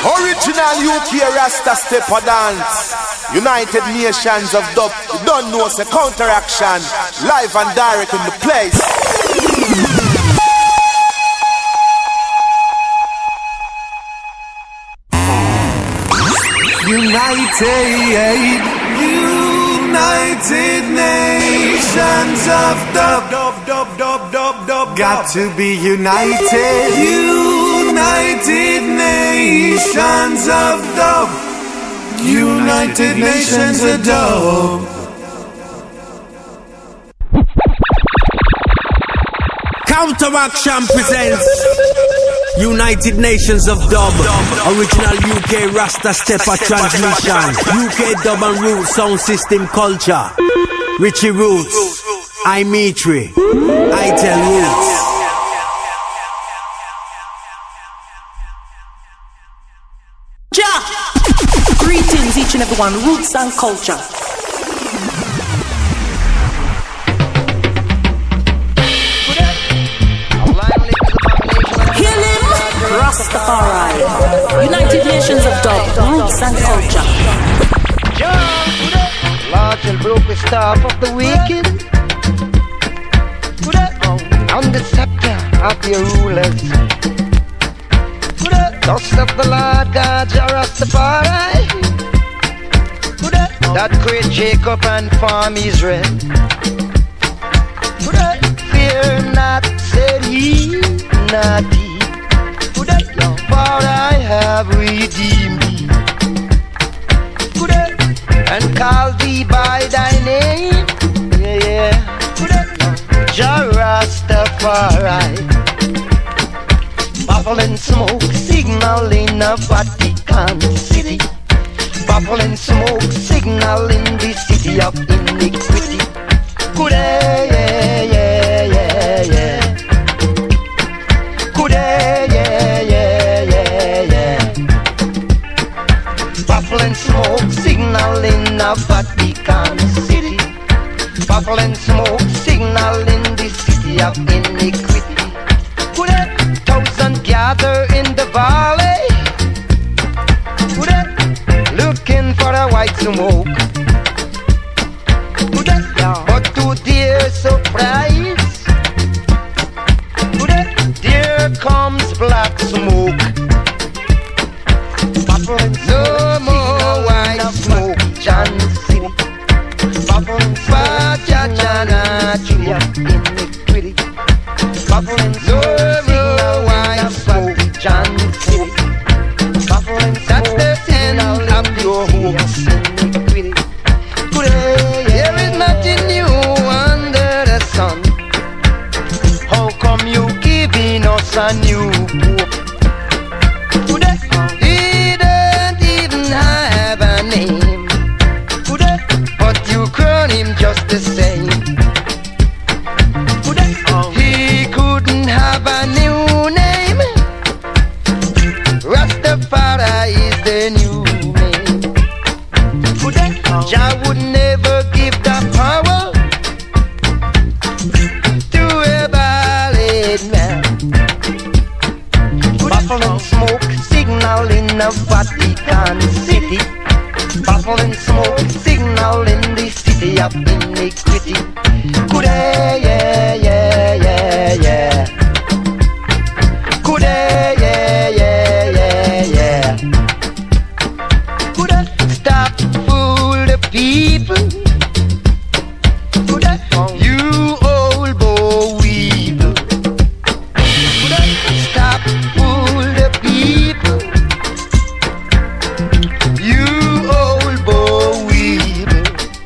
Original UK Rasta stepper dance. United Nations of Dub. You don't know it's a counteraction. Live and direct in the place. United Nations of Dub. Got to be united. United Nations of Dub. United Nations of Dub. Counteraction presents United Nations of Dub. Original UK Rasta Stepper transmission. UK Dub and Root sound system culture. Richie Roots, I Mitri, I Tell Roots. Greetings each and everyone, Roots and culture. Heal him, Rastafari. United Nations of Dub, Roots and culture. Large and broke the staff of the wicked, on the scepter of your rulers. Thus of the Lord God, Jah Rastafari, that create Jacob and form Israel. Fear not, said he, not he, for I have redeemed thee, and called thee by thy name, Jah Rastafari. Bubble and smoke, signal in a Vatican City. Bubble and smoke, signal in the city of iniquity. Bubble and smoke, signal in a Vatican City. Bubble and smoke, signal in the city of iniquity. Thousand gather in the valley, looking for a white smoke. But to their surprise, there comes black smoke. No more white smoke, John City. Jana, iniquity. No more white smoke, John City. That's the end of your hopes, iniquity. There is nothing new under the sun. How come you giving us a new pope? He don't even have a name, but you crown him just the same. He couldn't have a new name. Rastafari is the new name. Jah would never give the power to a valid man. Bubble and smoke, signal in a Vatican City. Bubble and smoke, signal in the city of iniquity. Stop fool the people, you old boy weevil. Stop fool the people, you old boy weevil.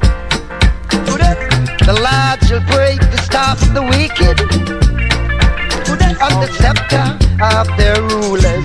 The Lord shall break the staff of the wicked on the scepter of their rulers.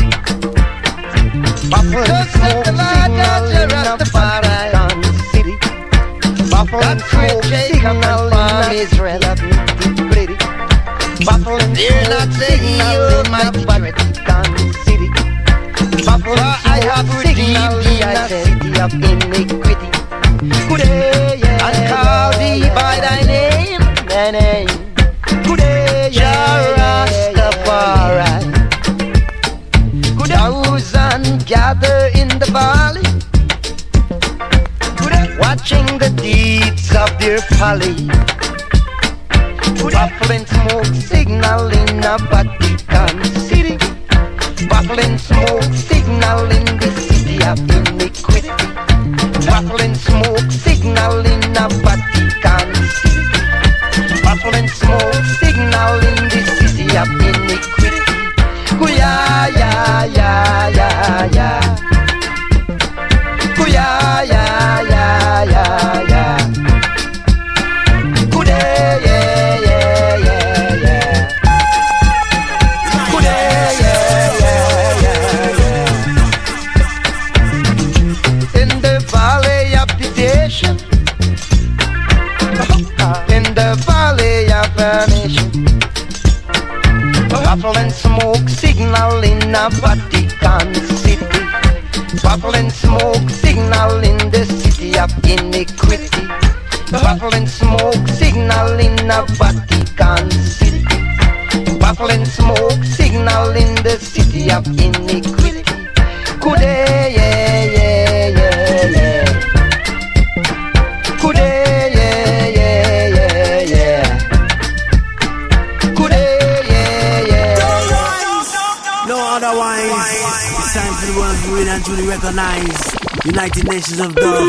Buffalo and smoke, signal in a Vatican City. Buffalo and smoke, signal in Israel of iniquity. Buffalo and smoke, signal in a Vatican City. Buffalo and smoke, signal in a city of iniquity. And call thee by thy name, thy name. Jah Rastafari. Thousands gather in the valley, watching the deeds of their folly. Baffling smoke signal in a Vatican City. Baffling smoke signal in the city of iniquity. Baffling smoke signal in a Vatican City. Baffling smoke signal in the city of iniquity. Kuya ya ya ya ya. Kuya ya ya ya ya. Kude yeah yeah yeah yeah. Kude yeah yeah yeah yeah. In the valley of temptation, in the valley of damnation. Baffling smoke signal in a Vatican City. Baffling smoke signal in the city of iniquity. Baffling smoke signal in a Vatican City. Baffling smoke signal in the city of iniquity. Kude yeah yeah yeah yeah. Kude yeah yeah yeah yeah. Kude. Otherwise, it's time for the world to really and truly recognize United Nations of Dub.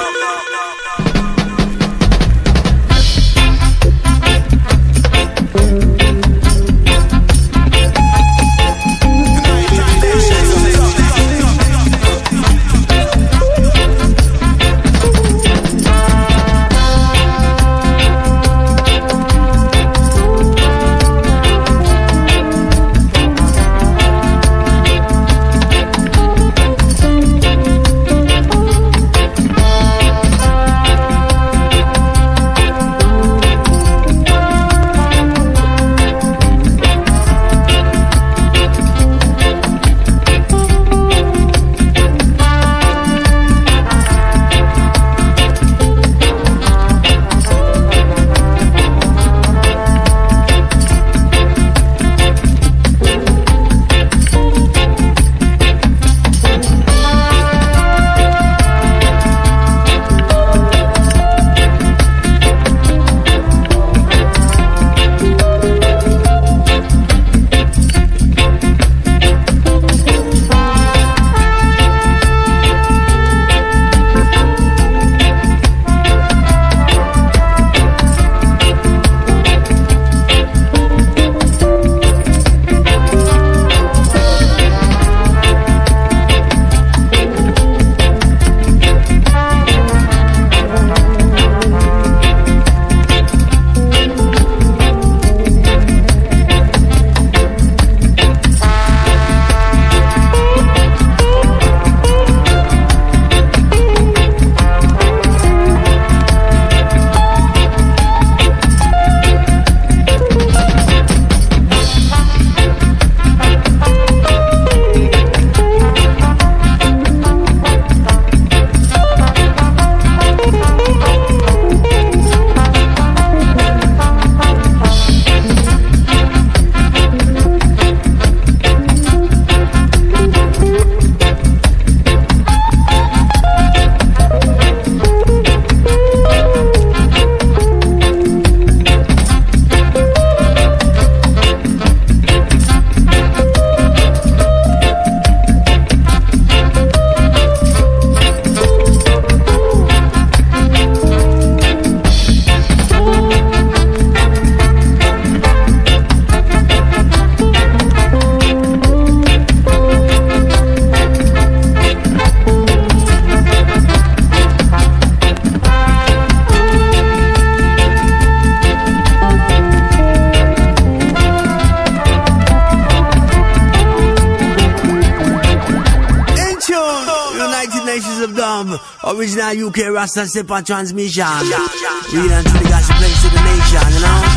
Original UK Rasta Step on transmission. Real and truly got to place to the nation, you know.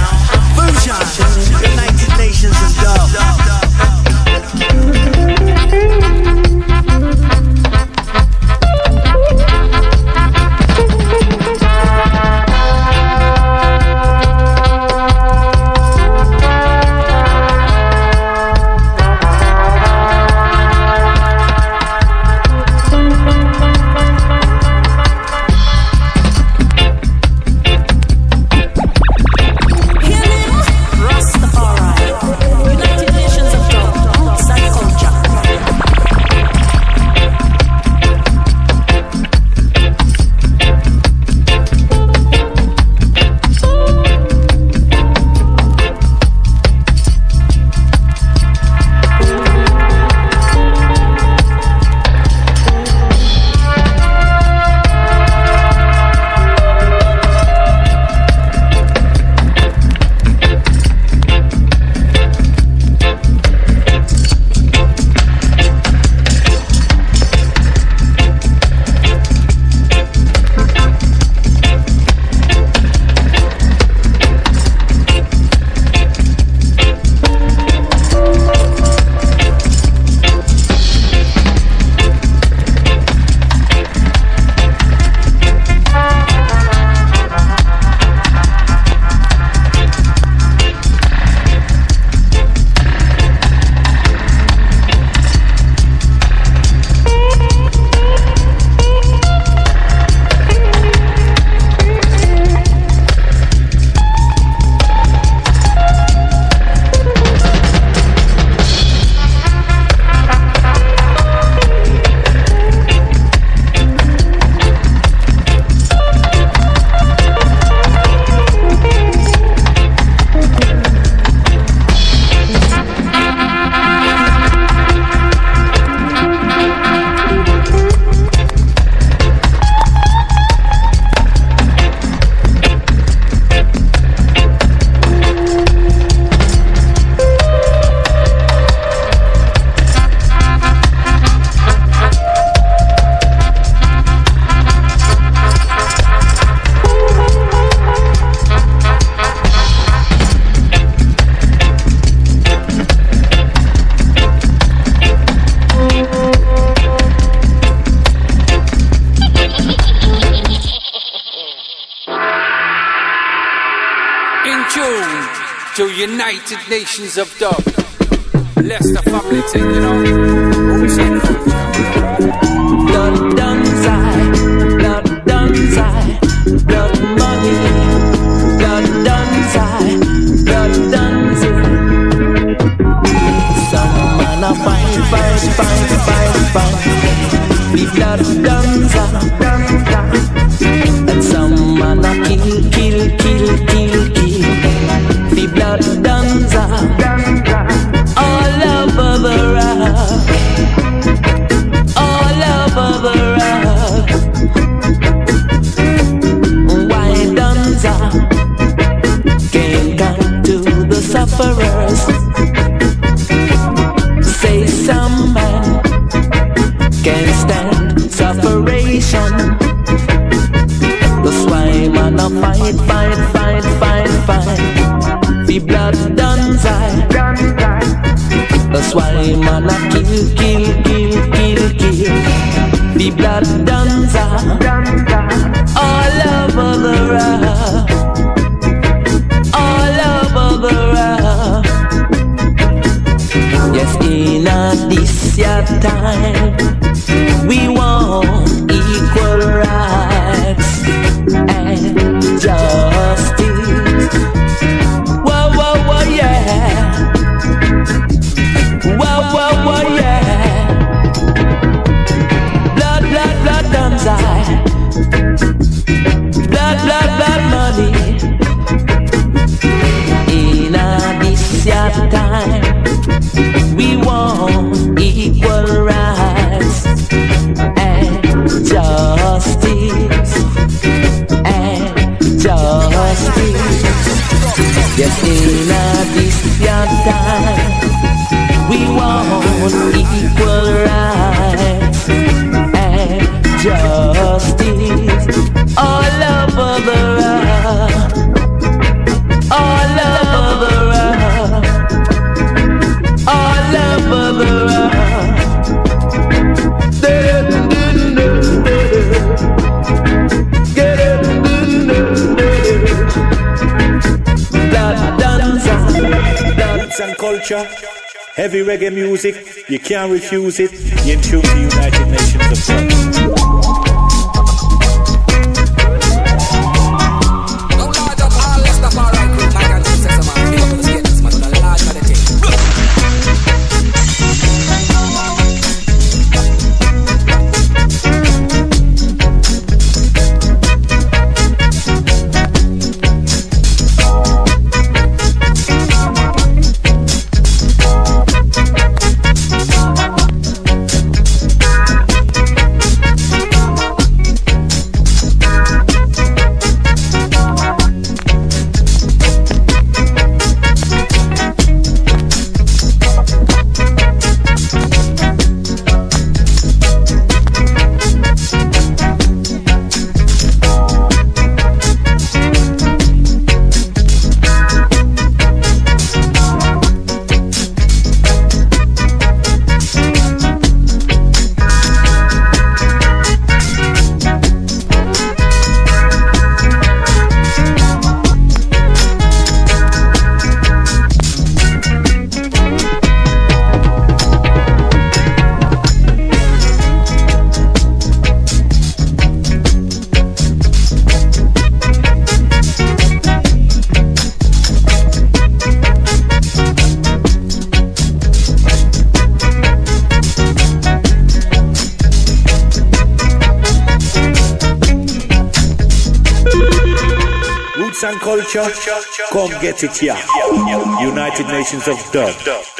Version, United Nations of Dub. to United Nations of Dub. Leicester family thing, you know. Roots and culture. Blood Dunzai, blood Dunzai, blood money. Blood Dunzai, blood Dunzai. Some man a fight. The blood Dunzai. And some man a kill. The blood Dunzai. All over the rock. All over the rock. Why Dunzai came down to the sufferers? Say some man can stand sufferation. That's why man a fight. The blood Dunzai. That's why man a kill. The blood Dunzai. All over the rock. All over the rock. Yes, in this year time, we want equal rights and justice. Whoa, yeah. Whoa, yeah. Blood Dunzai. Blood money. In this year time, we want equal rights and justice. Yes, in this young time, we want equal rights and justice. All over the rock. All over the rock. All over the rock. Roots and culture, heavy reggae music, you can't refuse it. You're in tune to United Nations of Dub. And culture, come get it here. United Nations of Dub.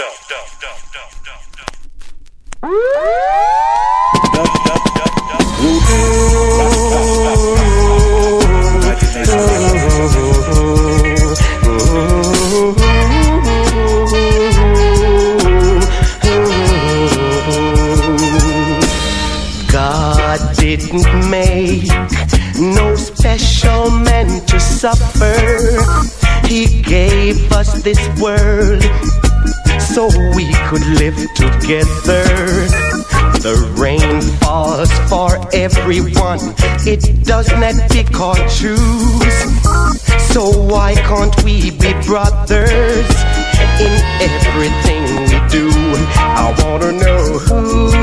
God didn't make no special men to suffer. He gave us this world so we could live together. The rain falls for everyone, it does not pick or choose. So why can't we be brothers in everything we do? I wanna know who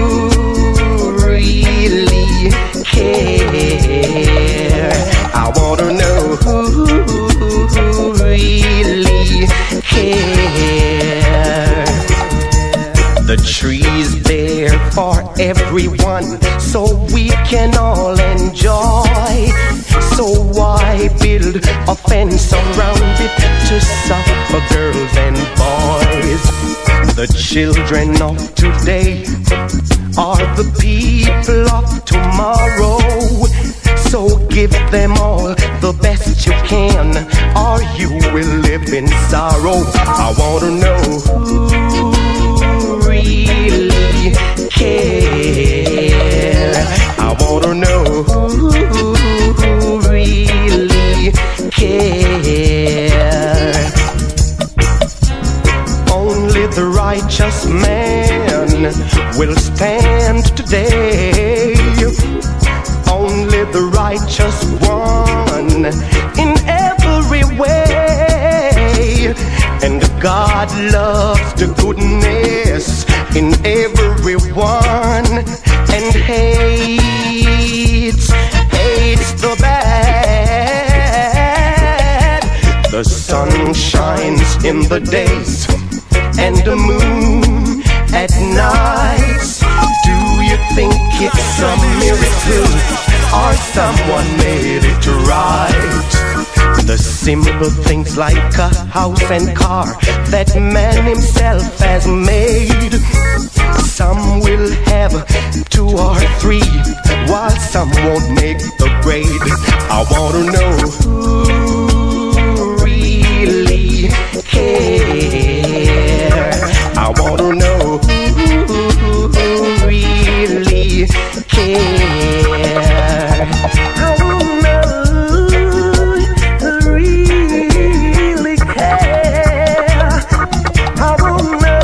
really care. I wanna know who really care. The trees bear for everyone, so we can all enjoy. So why build a fence around it to suffer girls and boys? The children of today are the people of tomorrow. So give them all the best you can, or you will live in sorrow. I wanna know who really care. I wanna know who really care. Only the righteous man will stand today. Only the righteous one in every way. And God loves the goodness in everyone and hates the bad. The sun shines in the days and the moon at night. Do you think it's a miracle or someone made it right? The simple things like a house and car that man himself has made. Some will have 2 or 3, while some won't make the grade. I wanna know who really care. I wanna know who really care. I wanna know who really care. I wanna know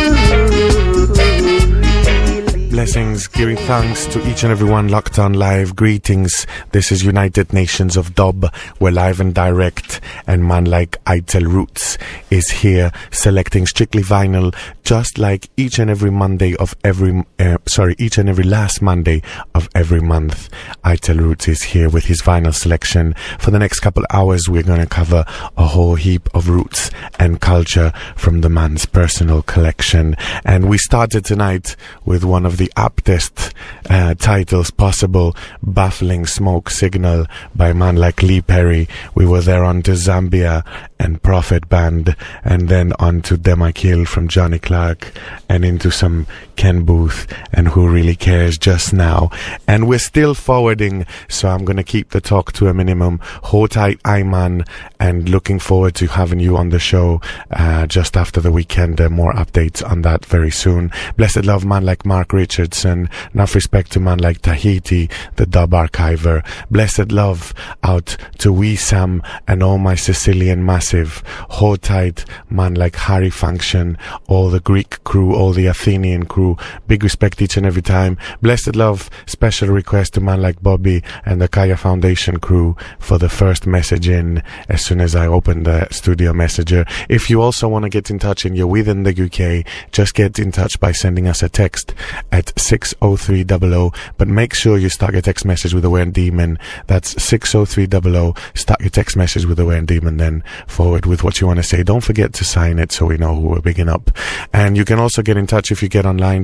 who. Blessings, giving thanks to each and everyone locked on live. Greetings. This is United Nations of Dub. We're live and direct, and man like Itel Roots is here selecting strictly vinyl, just like each and every Monday of every each and every last Monday of every month. Itel Roots is here with his vinyl selection. For the next couple hours, we're going to cover a whole heap of roots and culture from the man's personal collection. And we started tonight with one of the aptest titles possible, Baffling Smoke Signal by a man like Lee Perry. We were there on to Zambia and Prophet Band, and then on to Dem I Kill from Johnny Clark, and into some Ken Booth and Who Really Cares just now. And we're still forwarding, so I'm going to keep the talk to a minimum. Hold tight, Iman, and looking forward to having you on the show just after the weekend. More updates on that very soon. Blessed love, man like Mark Richardson. Enough respect to man like Tahiti, the dub archiver. Blessed love out to Wee Sam and all my Sicilian massive. Hold tight, man like Harry Function, all the Greek crew, all the Athenian crew. Big respect each and every time. Blessed love, special request to man like Bobby and the Kaya Foundation crew for the first message in as soon as I open the studio messenger. If you also want to get in touch and you're within the UK, just get in touch by sending us a text at 60300, but make sure you start your text message with the word demon. That's 60300. Start your text message with the word demon, then forward with what you want to say. Don't forget to sign it so we know who we're bigging up. And you can also get in touch if you get online,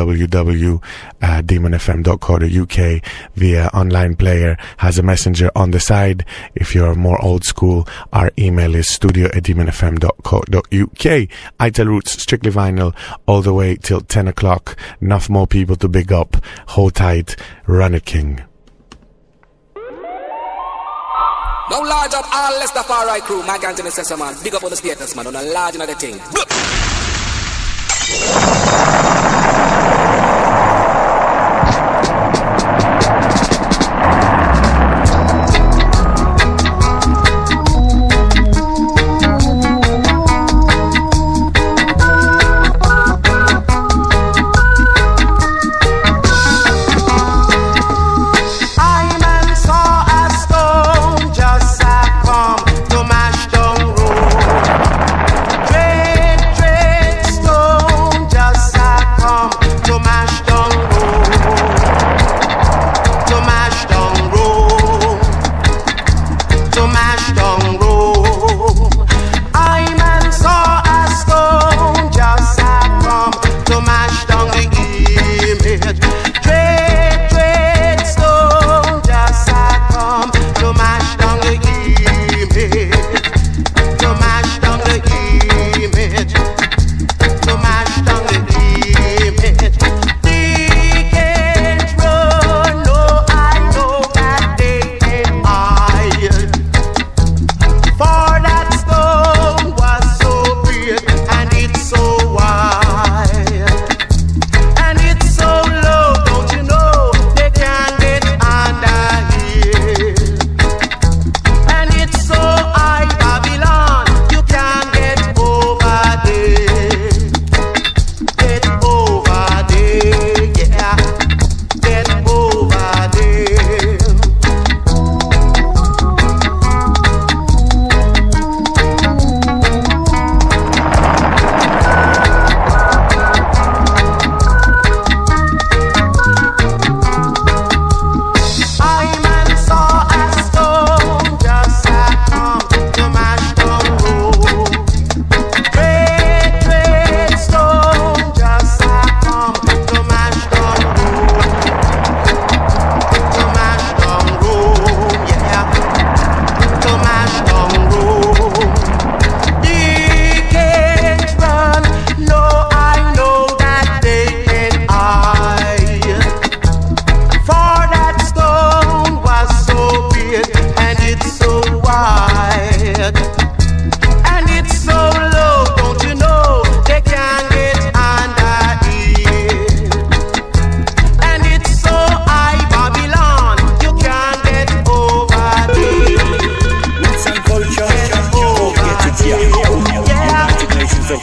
www.demonfm.co.uk. The online player has a messenger on the side. If you're more old school, our email is studio@demonfm.co.uk. Itel Roots, strictly vinyl, all the way till 10 o'clock. Enough more people to big up. Hold tight, run it, King. Now large up all Rastafari crew, my Anthony Sessa man. Big up on the status man, on a large another thing. I man saw a stone just come to my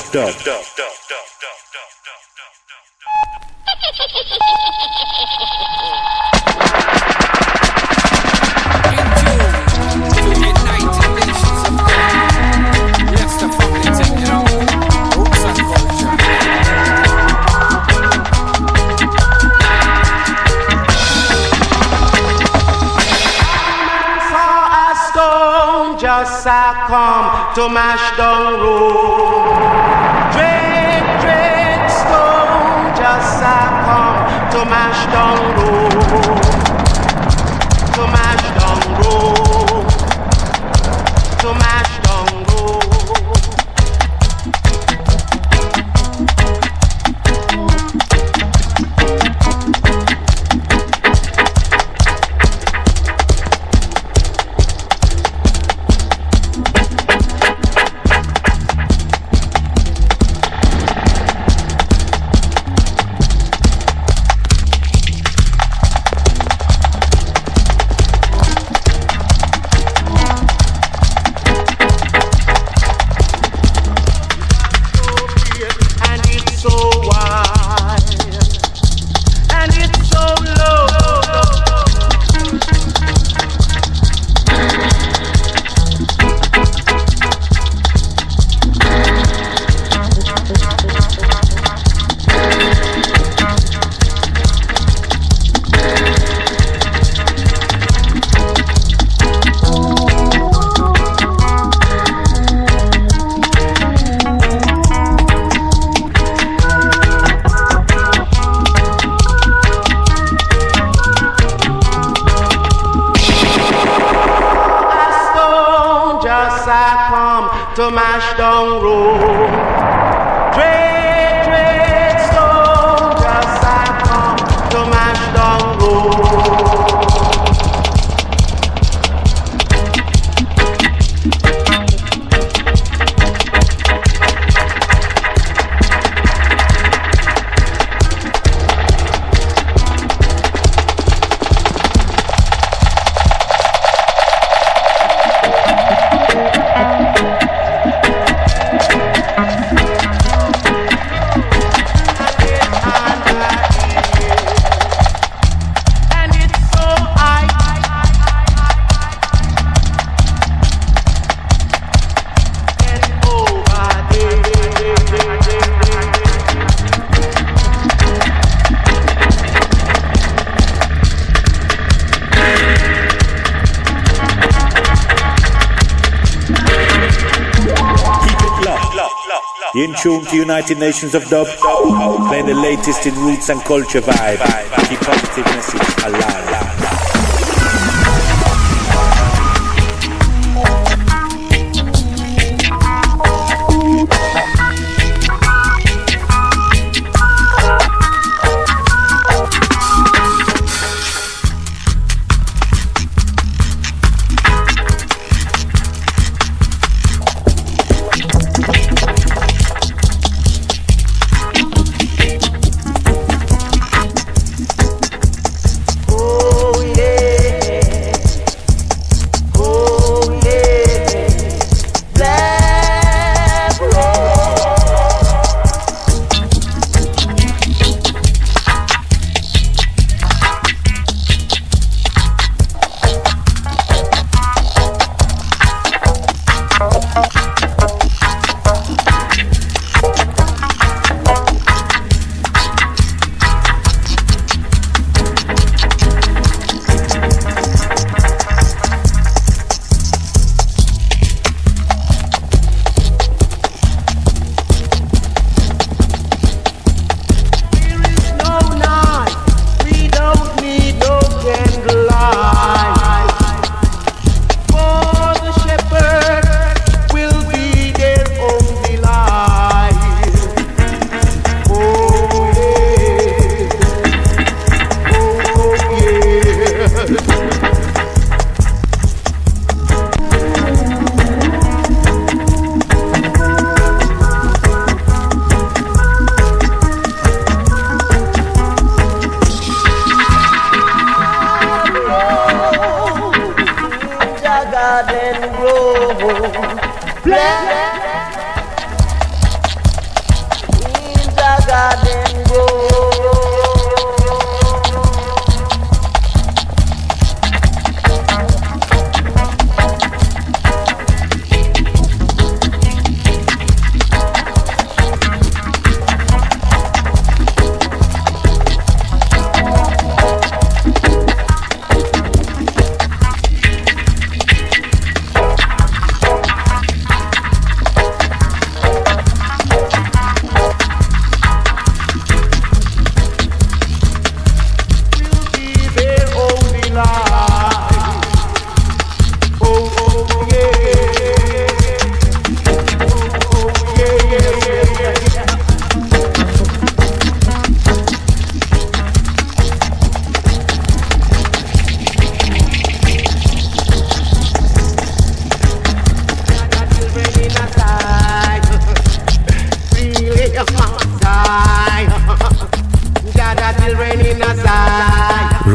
Dub. Just come to mash down road. Dread stone. Just come to mash down road. To mash down road. To mash down road. To mash down road. Dread stone. Just come to mash down In tune to United Nations of Dub, playing the latest in roots and culture vibe. Keep positive message alive. Oh yeah.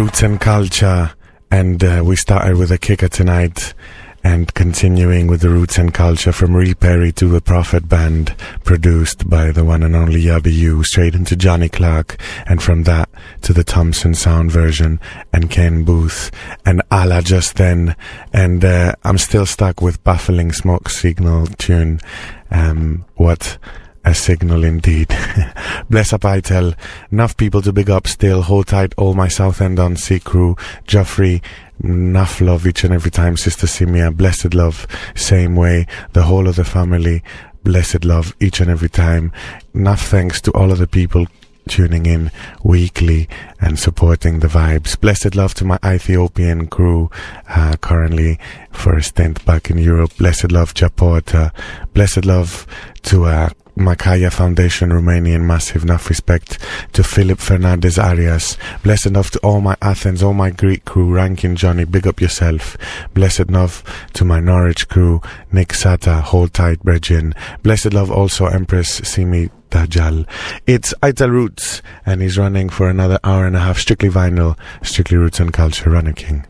Roots and Culture, and we started with a kicker tonight, and continuing with the Roots and Culture from Real Perry to the Prophet Band, produced by the one and only Yabby U, straight into Johnny Clark, and from that to the Thompson sound version and Ken Booth and Allah just then, and I'm still stuck with Baffling Smoke Signal tune. What a signal indeed. Bless up, I tell. Enough people to big up still. Hold tight, all my Southend on Sea crew. Joffrey, enough love each and every time. Sister Simia, blessed love, same way. The whole of the family, blessed love each and every time. Enough thanks to all of the people tuning in weekly and supporting the vibes. Blessed love to my Ethiopian crew, currently for a stint back in Europe. Blessed love, Japorta. Blessed love to Makaya Foundation, Romanian, massive enough respect to Philip Fernandez Arias. Blessed enough to all my Athens, all my Greek crew, Rankin Johnny, big up yourself. Blessed enough to my Norwich crew, Nick Sata, hold tight, Bregin. Blessed love also Empress Simi Dajjal. It's Aital Roots, and he's running for another hour and a half, strictly vinyl, strictly Roots and Culture. Runner King.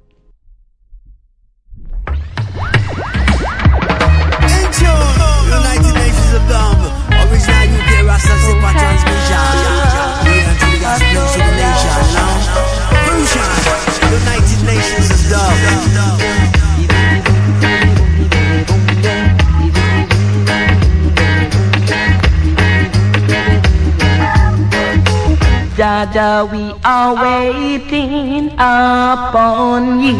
United Nations of Dumb, original UK Rasta Super transmission. We are to the gospel to the nation, you know. Fusion, United Nations of Dumb. Jaja, we are waiting upon you.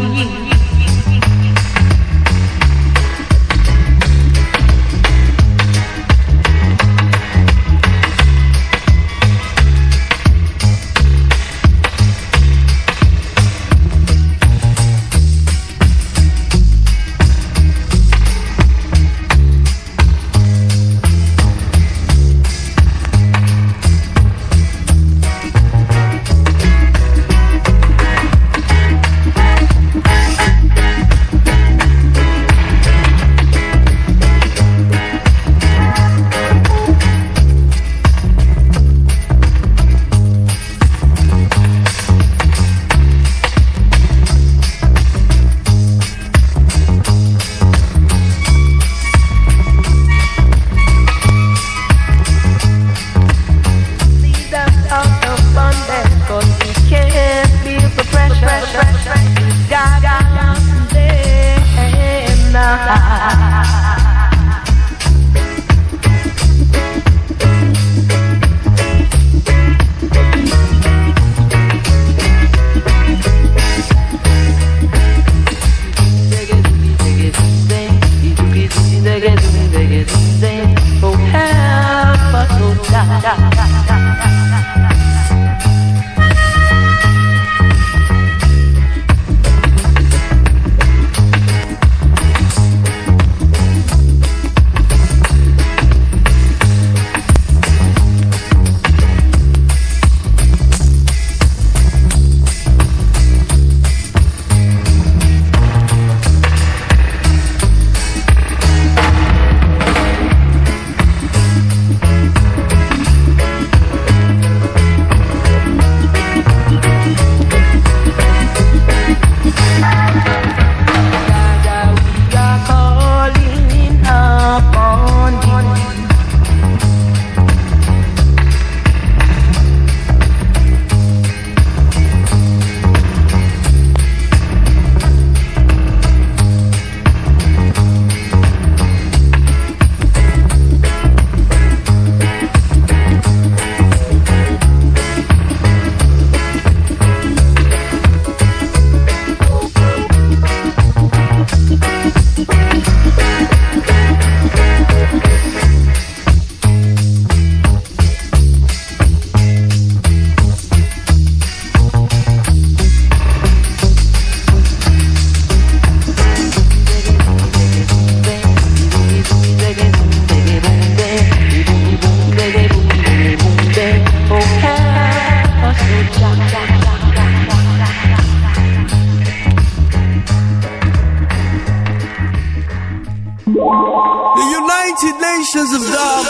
Nations of Dub,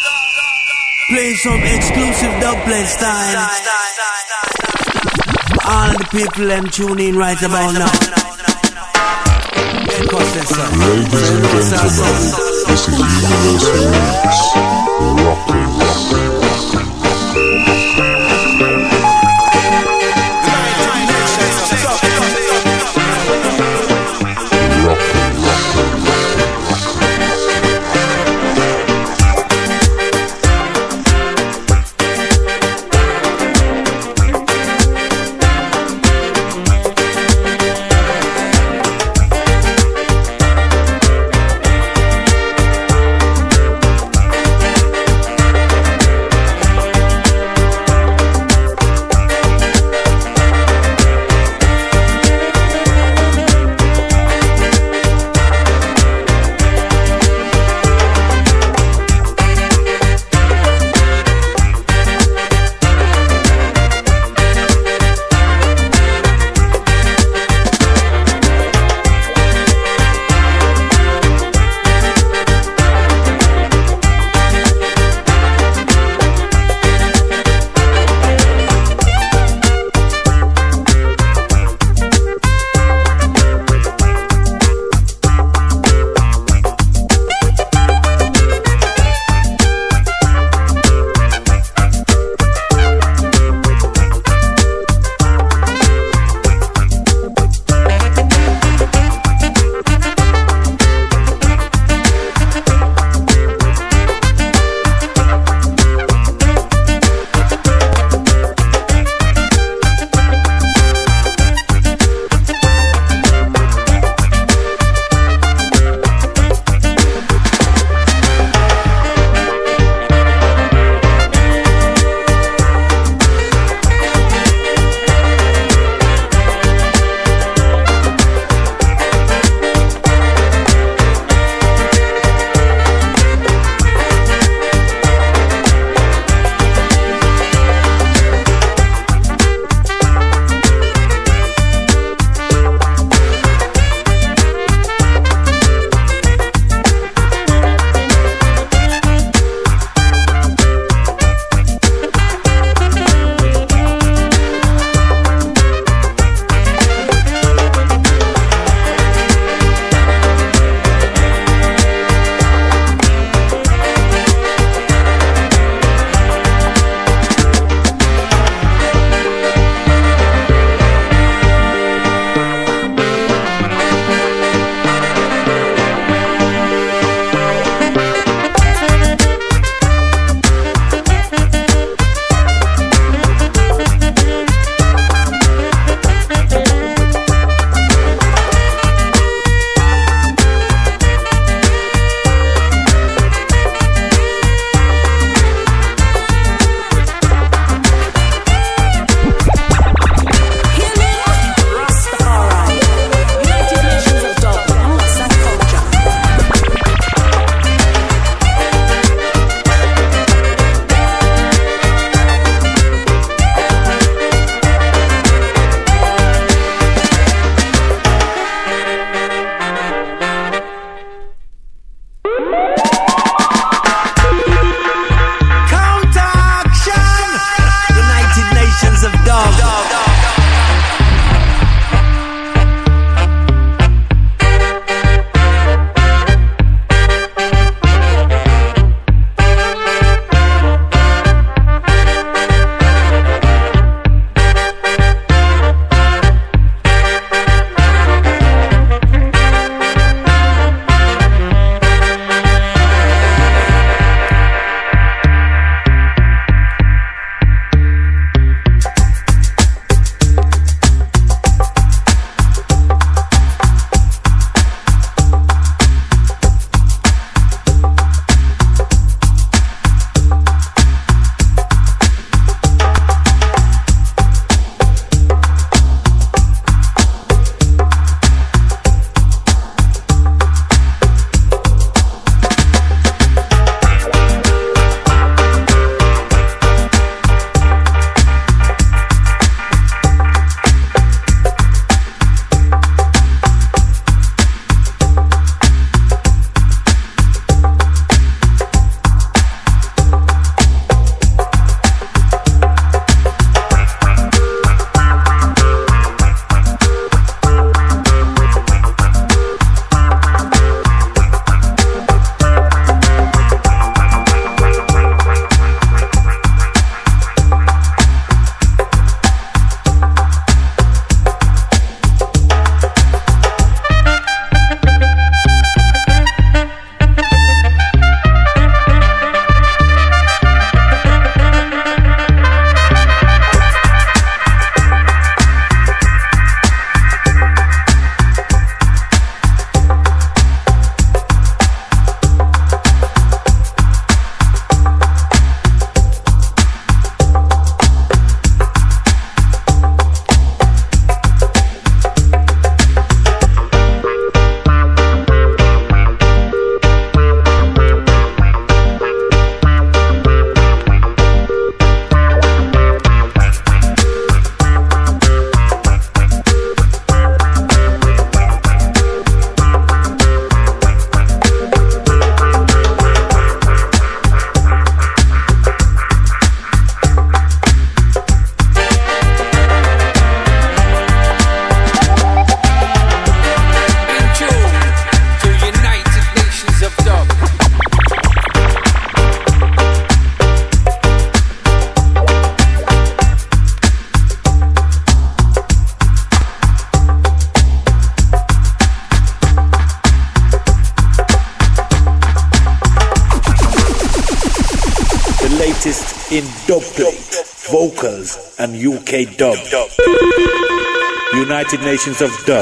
playing some exclusive dubplate style. people them tune in right about now. Ladies and gentlemen, this is Universal Roots, rocking. in dubplate, vocals and UK dub. United Nations of Dub.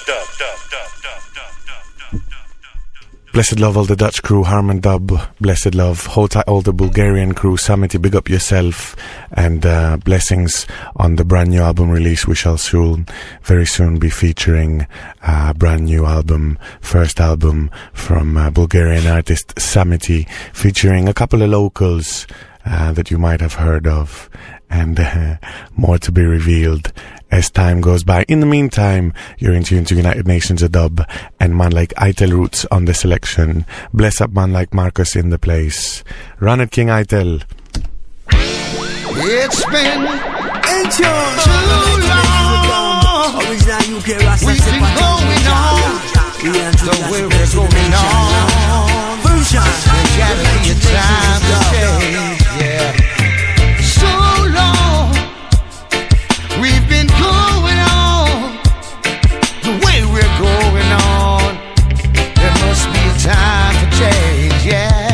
Blessed love all the Dutch crew, Harman Dub, blessed love, all the Bulgarian crew, Samity, big up yourself, and blessings on the brand new album release. We shall very soon be featuring a brand new album, first album from Bulgarian artist Samity, featuring a couple of locals that you might have heard of, and more to be revealed as time goes by. In the meantime, you're in tune to United Nations of Dub, and man like Itel Roots on the selection. Bless up man like Marcus in the place. Run it, King Itel. It's been too long. Original UK Rasta we've been going on the way we're going on. Version. There's gotta be a time to change. Yeah. So long we've been going on the way we're going on. There must be a time for change, yeah.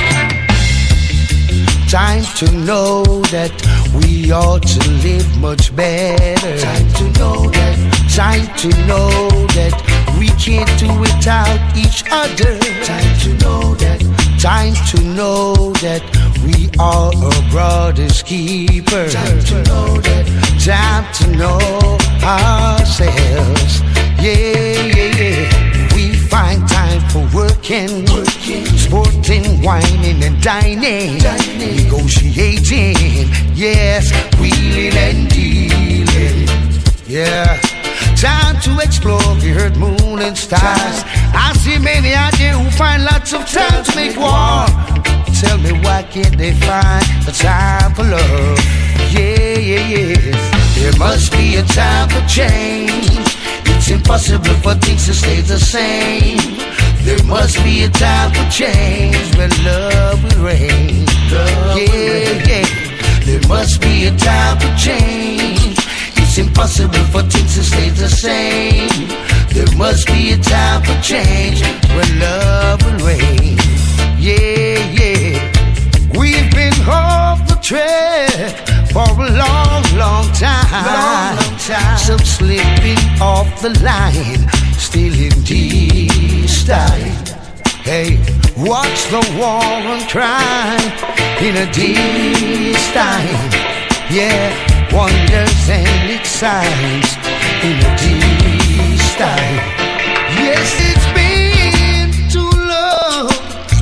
Time to know that we ought to live much better. Time to know that. Time to know that we can't do without each other. Time to know that. Time to know that we are a brother's keeper. Time to know that. Time to know ourselves. Yeah, yeah, yeah. We find time for working, sporting, whining and dining, negotiating, yes, wheeling and dealing. Yeah. Time to explore the earth, moon and stars. I see many out there who find lots of time to make war. Tell me why can't they find a time for love? Yeah, yeah, yeah. There must be a time for change. It's impossible for things to stay the same. There must be a time for change when love will reign. Yeah, yeah. There must be a time for change. It's impossible for things to stay the same. There must be a time for change when love will reign. Yeah, yeah. We've been off the track for a long, long time. Some slipping off the line, still in D-style. Hey, watch the war and crime in a D-style. Yeah, wonders and excites in a D-style. Yes, it's been too long.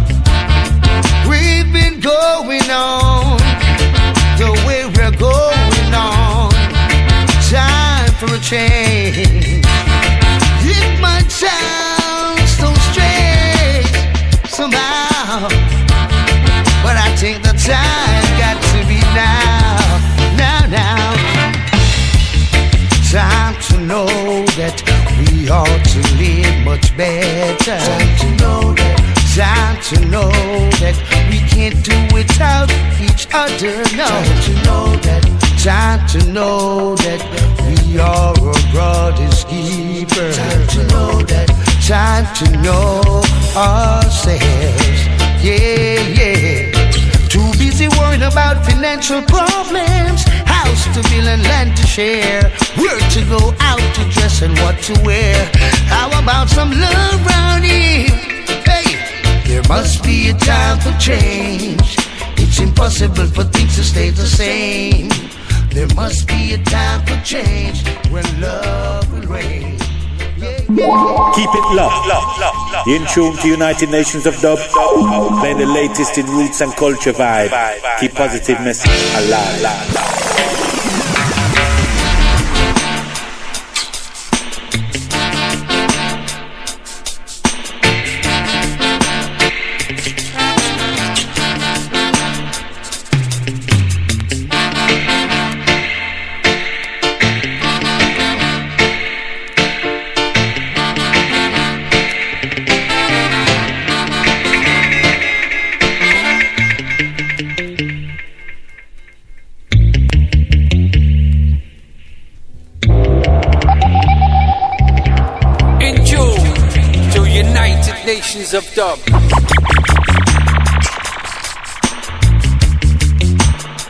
We've been going on the way we're going on. Time for a change. It might sound so strange somehow, but I think the time got to be now. Time to know that we ought to live much better. Time to know that. Time to know that we can't do without each other. No. Time to know that. Time to know that we are a brother's keeper. Time to know that. Time to know ourselves. Yeah, yeah. Too busy worrying about financial problems, house to build and land to share, where to go out to dress and what to wear. How about some love round here? Hey, there must be a time for change. It's impossible for things to stay the same. There must be a time for change when love will reign. Keep it locked. In tune to United Nations of Dub, playing the latest in roots and culture vibe. Keep positive message alive. Nations of Dub.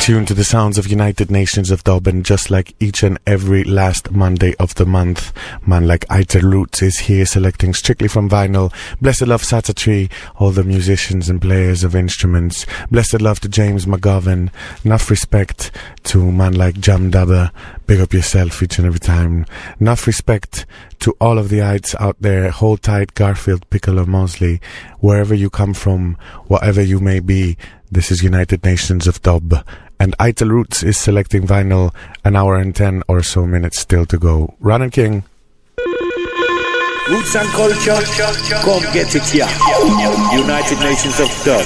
tuned to the sounds of United Nations of Dub, and just like each and every last Monday of the month, man like Itel Roots is here selecting strictly from vinyl. Blessed love Satatree, all the musicians and players of instruments. Blessed love to James McGovern. Enough respect to man like Jam Dabba. Big up yourself each and every time. Enough respect to all of the ites out there. Hold tight, Garfield, Piccolo, Mosley. Wherever you come from, whatever you may be, this is United Nations of Dub. And Itel Roots is selecting vinyl. An hour and 10 or so minutes still to go. Ron King. Roots and culture, come get it here. United Nations of Dub.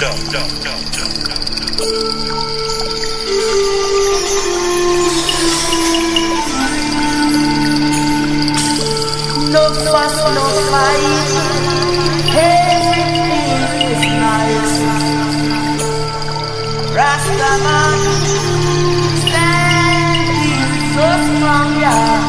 No fuss, no fight, everything is nice. Rastaman, standing so strong, yeah.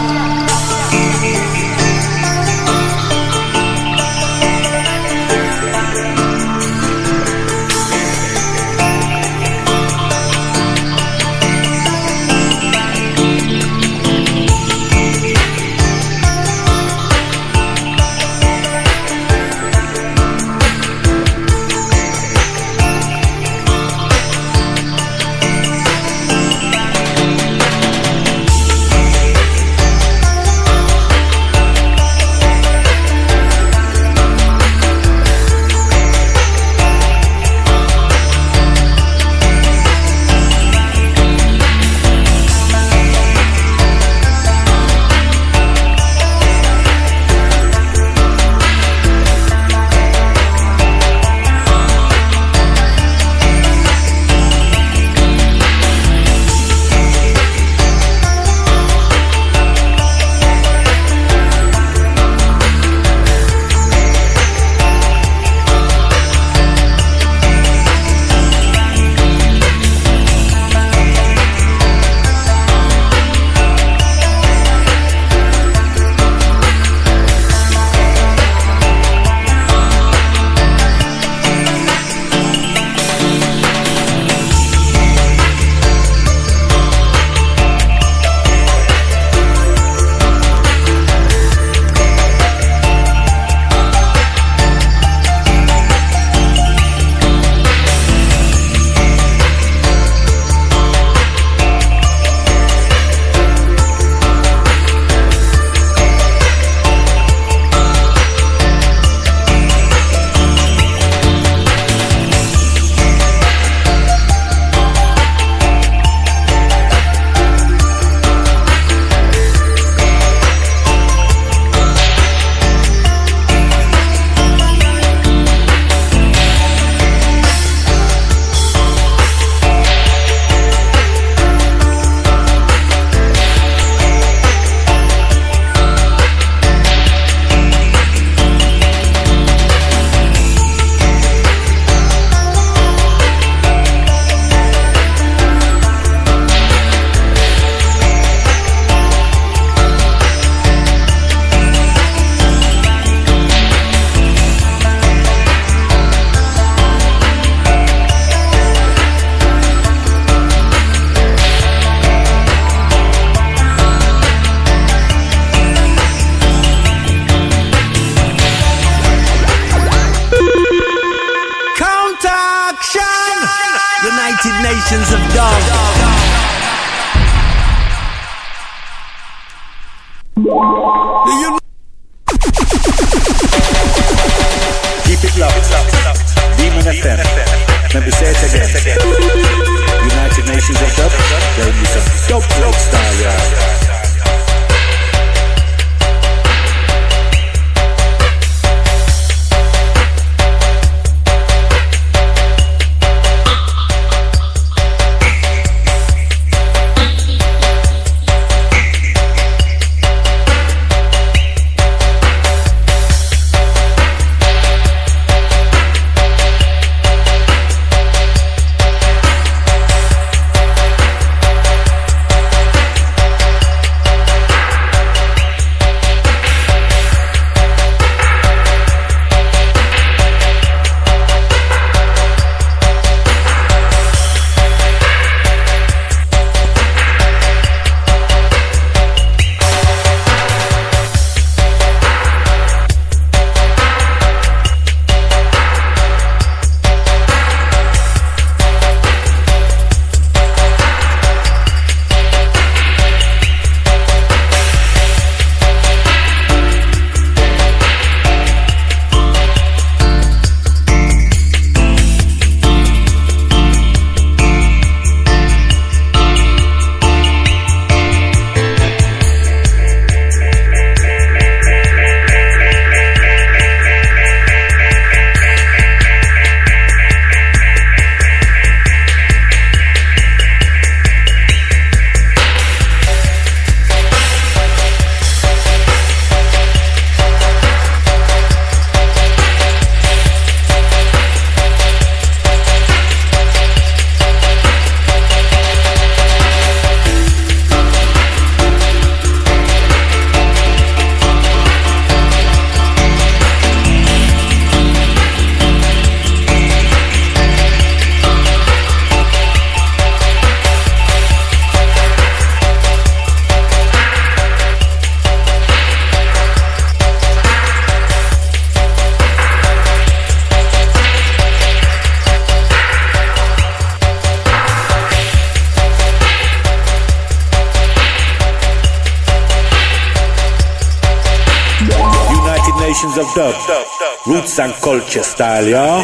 Nations of Dub, Roots and Culture style, yeah?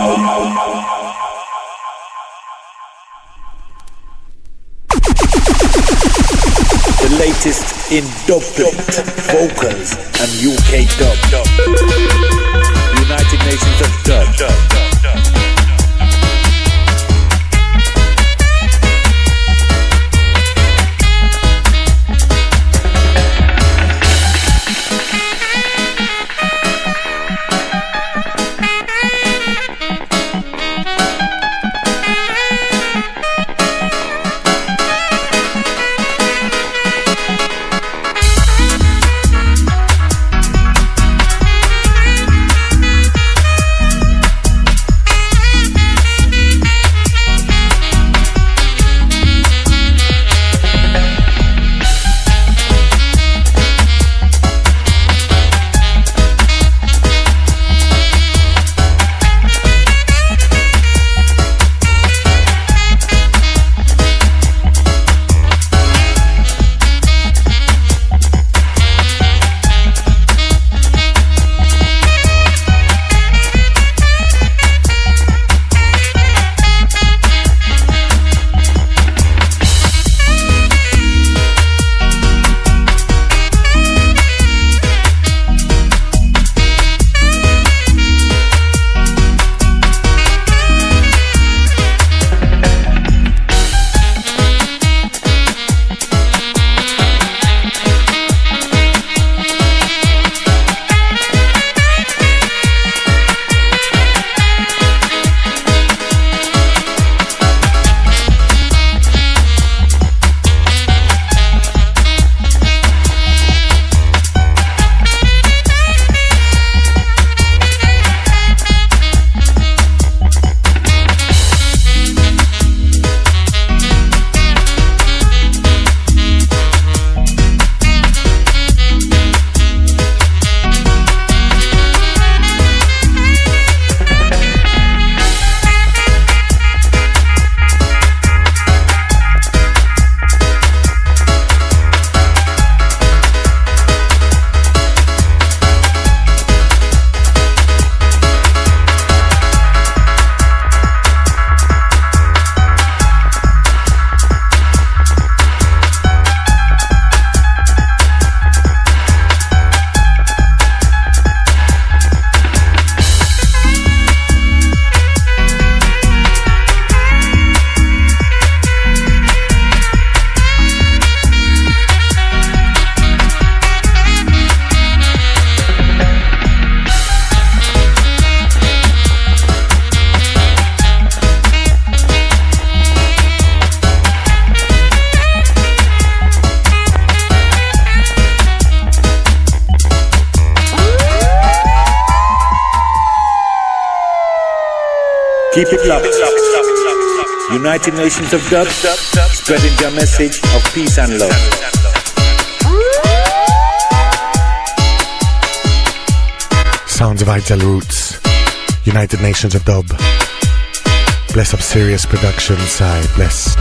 The latest in dubplate, vocals and UK dub. United Nations of Dub. Keep it locked. United Nations of Dub, spreading their message of peace and love. Sounds of Vital Roots, United Nations of Dub. Bless up Serious Productions, I bless.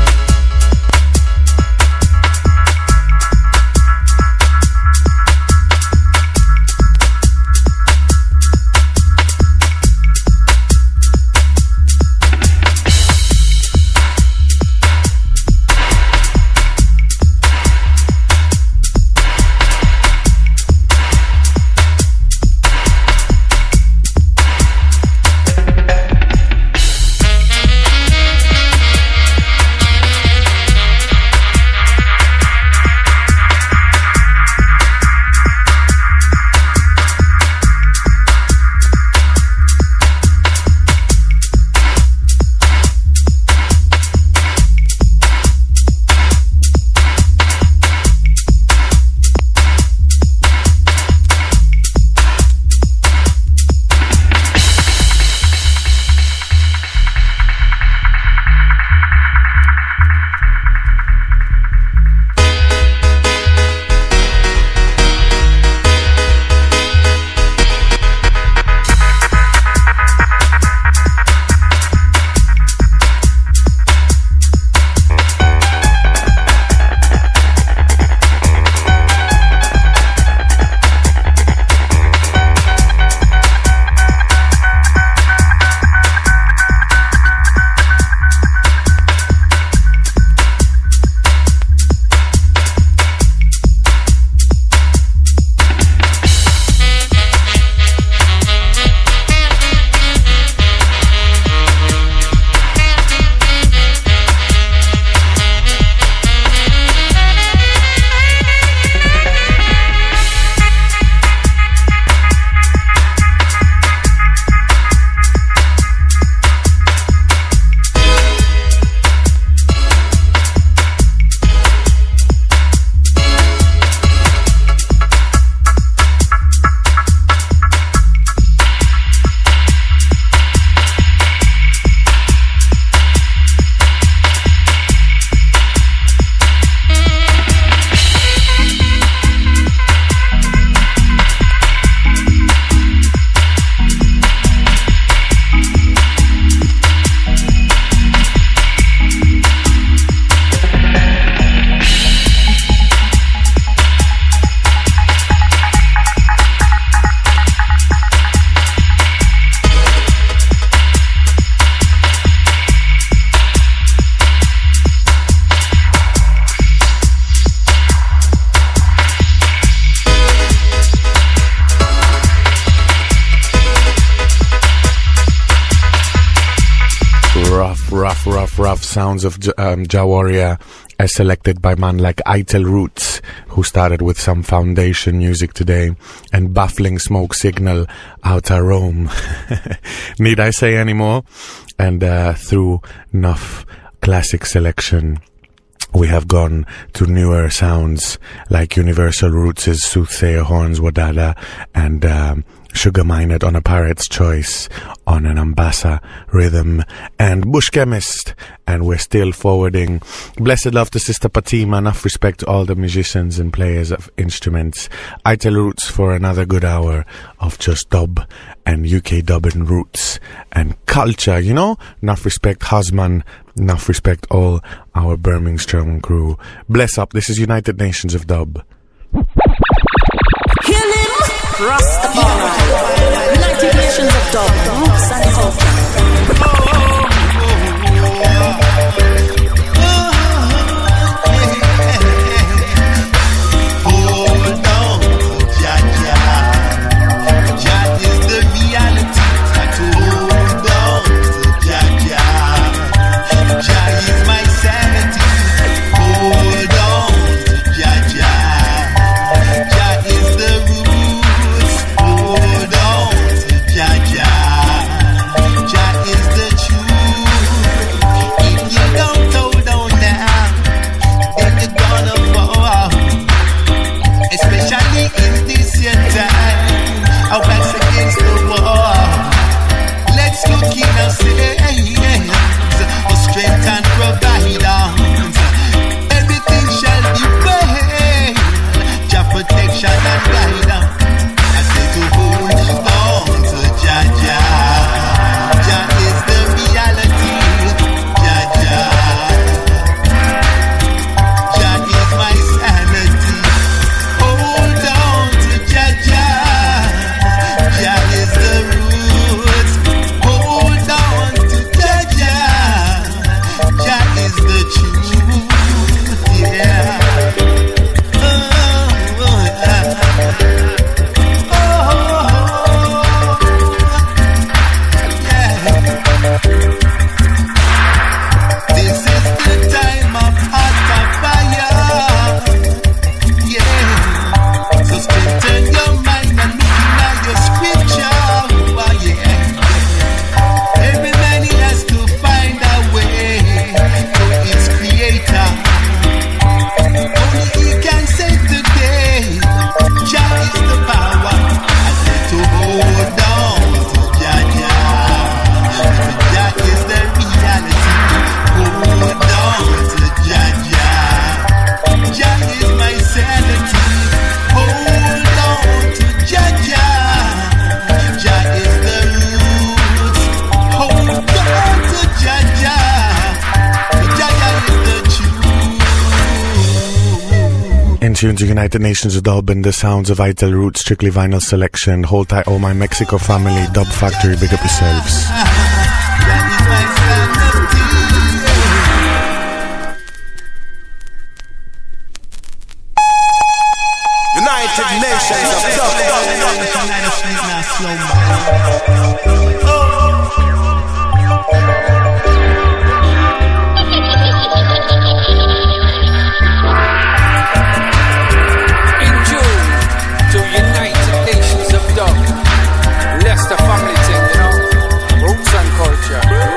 sounds of Jah Warrior as selected by man like Itel Roots, who started with some foundation music today, and Baffling Smoke Signal, Outer Rome. Need I say any more? And through enough classic selection, we have gone to newer sounds like Universal Roots' Soothsayer Horns Wadada, and Sugar Mined on a Pirate's Choice on an Ambassa rhythm, and Bush Chemist. And we're still forwarding blessed love to Sister Patima, enough respect to all the musicians and players of instruments. Itel Roots for another good hour of just dub and UK dub and roots and culture, you know. Enough respect Husman, enough respect all our Birmingham crew. Bless up, this is United Nations of Dub. Kill him! Rastafari. United Nations of Dub, roots and culture. Tuned to United Nations of Dub and the sounds of Itel Roots, strictly vinyl selection. Hold tight, all my Mexico family. Dub Factory, big up yourselves. United Nations of Dub. The family thing, you know, roots and culture.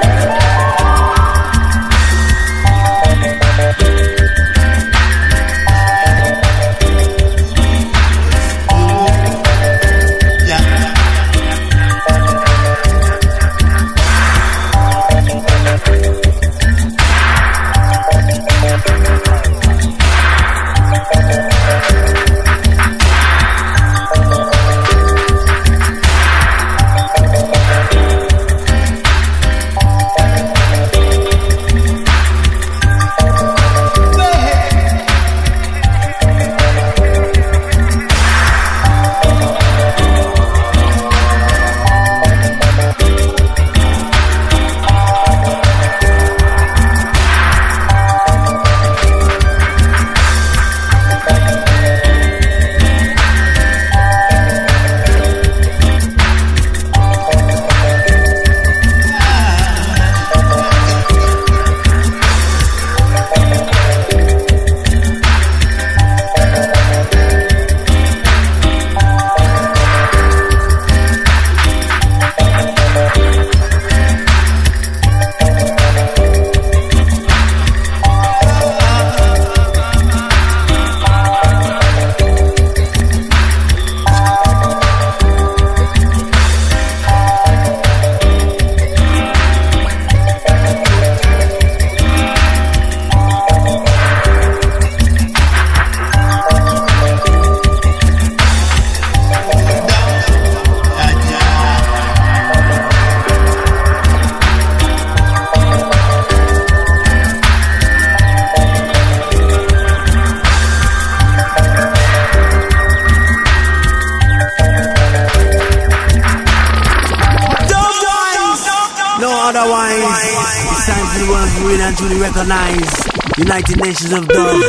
otherwise. It's time for the world to really and truly recognize United Nations of Dub.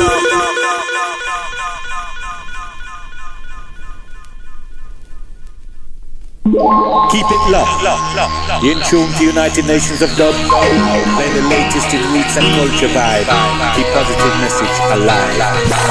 Keep it locked. In tune to United Nations of Dub. Play the latest in roots and culture vibe. Keep positive message alive.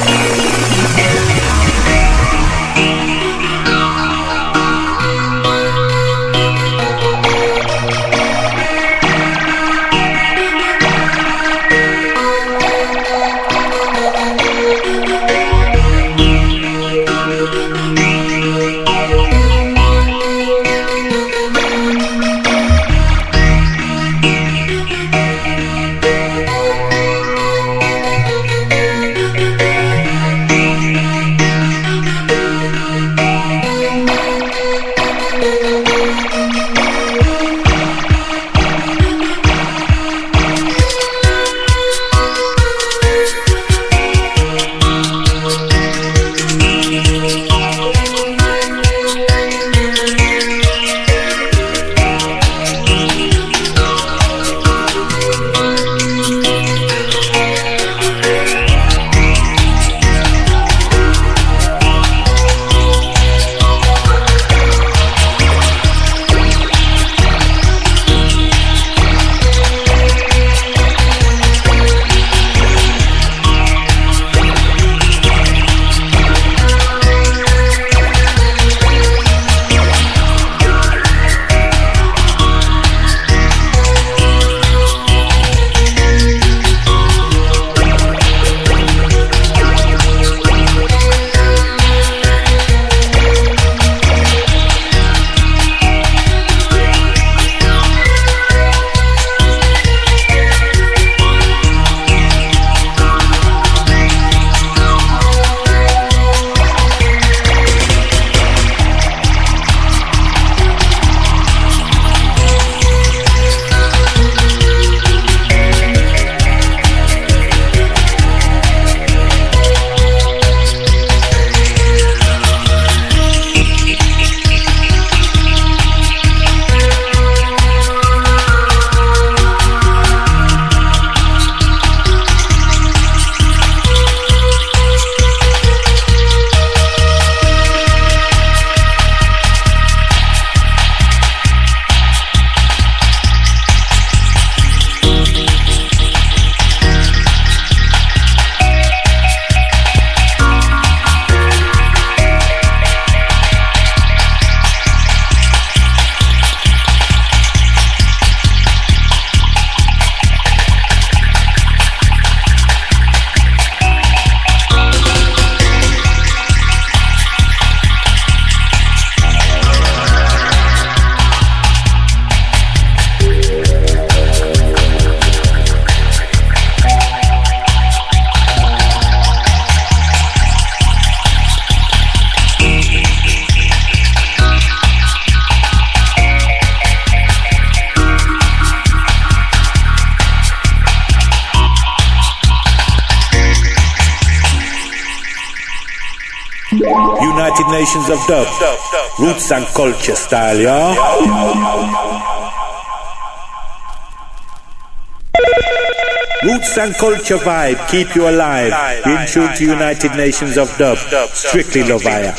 United Nations of Dub, roots and culture style, yeah? Roots and culture vibe, keep you alive. In tune to United Nations of Dub, strictly Lovaya.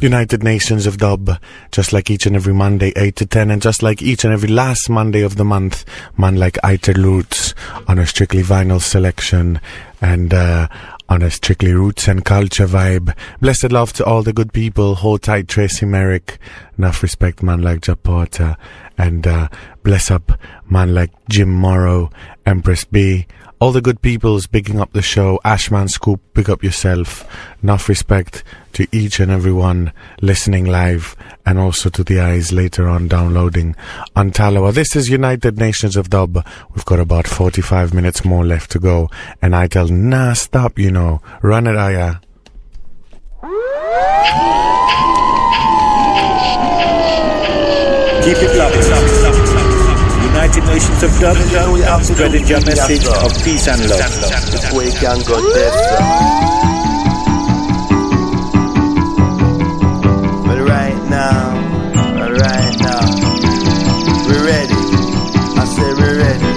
United Nations of Dub, just like each and every Monday 8 to 10, and just like each and every last Monday of the month, man like Itel Roots on a strictly vinyl selection and on a strictly roots and culture vibe. Blessed love to all the good people. Hold tight, Tracy Merrick. Enough respect, man like Japorta, and bless up man like Jim Morrow, Empress B. All the good peoples bigging up the show. Ashman Scoop, big up yourself. Enough respect to each and every one listening live, and also to the eyes later on downloading on Talawa. This is United Nations of Dub. We've got about 45 minutes more left to go, and I tell nah, stop, you know. Run it, Aya. Keep it locked. United Nations of Dub, spreading your message of peace and love. Before you can go dead, but right now, we're ready. I say we're ready.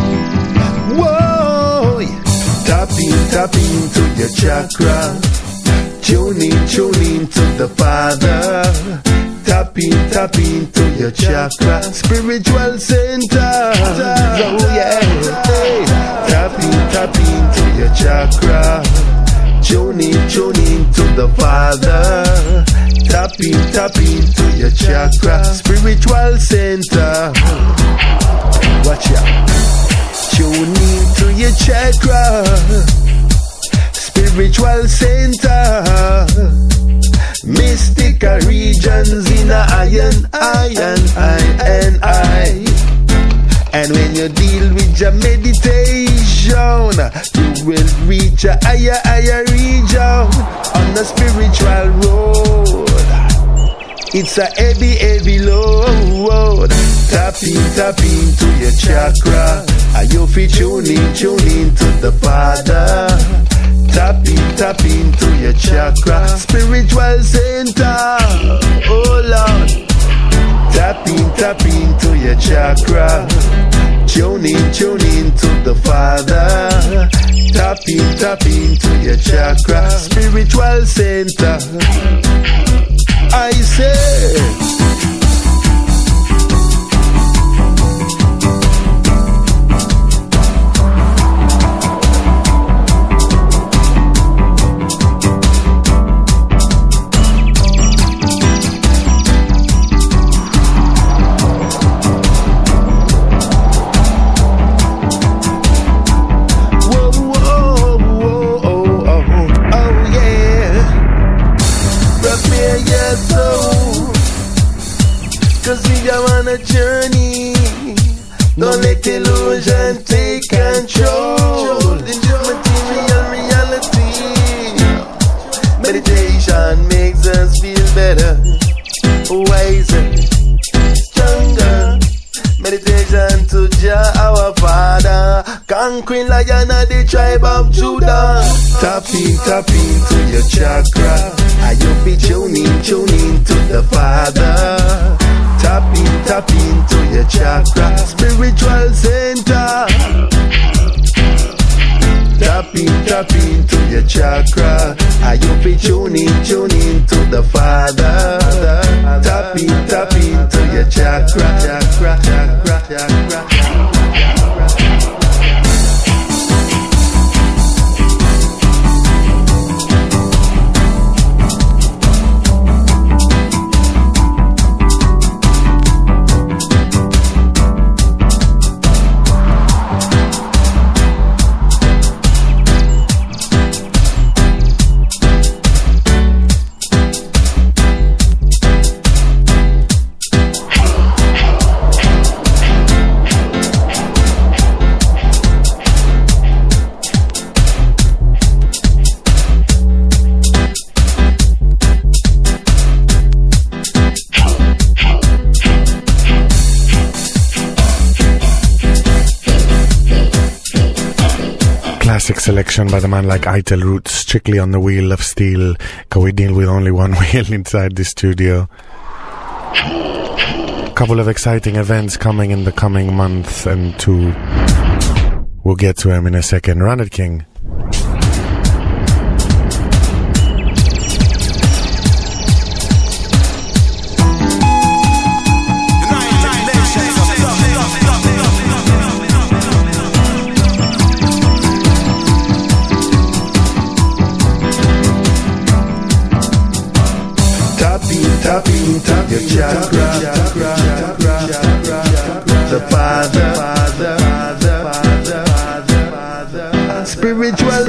Whoa, tap into your chakra. Tune in to the Father. Tap into your chakra, spiritual center. Oh yeah, hey. Tap into your chakra. Tune in to the Father. Tap into your chakra, spiritual center. Watch out. Tune into your chakra, spiritual center. Mystical regions in a iron. And when you deal with your meditation, you will reach a higher region on the spiritual road. It's a heavy load. Tap into your chakra. Are you feel tune in to the Father? Tap into your chakra, spiritual center. Oh Lord, tap into your chakra. Tune in to the Father. Tap into your chakra, spiritual center. I say. Journey, don't let illusion take control. Material reality. Meditation makes us feel better, wiser, stronger. Meditation to Jah our Father, conquering lion of the tribe of Judah. Tap into your chakra. Are you be tuning to the Father? Tap into your chakra, spiritual center. Tap into your chakra. Are you be tuning to the Father? Tap into your chakra. Classic selection by the man like Itel Roots, strictly on the wheel of steel, cause we deal with only one wheel inside the studio. Couple of exciting events coming in the coming month and two. We'll get to them in a second. Run it, King. spiritual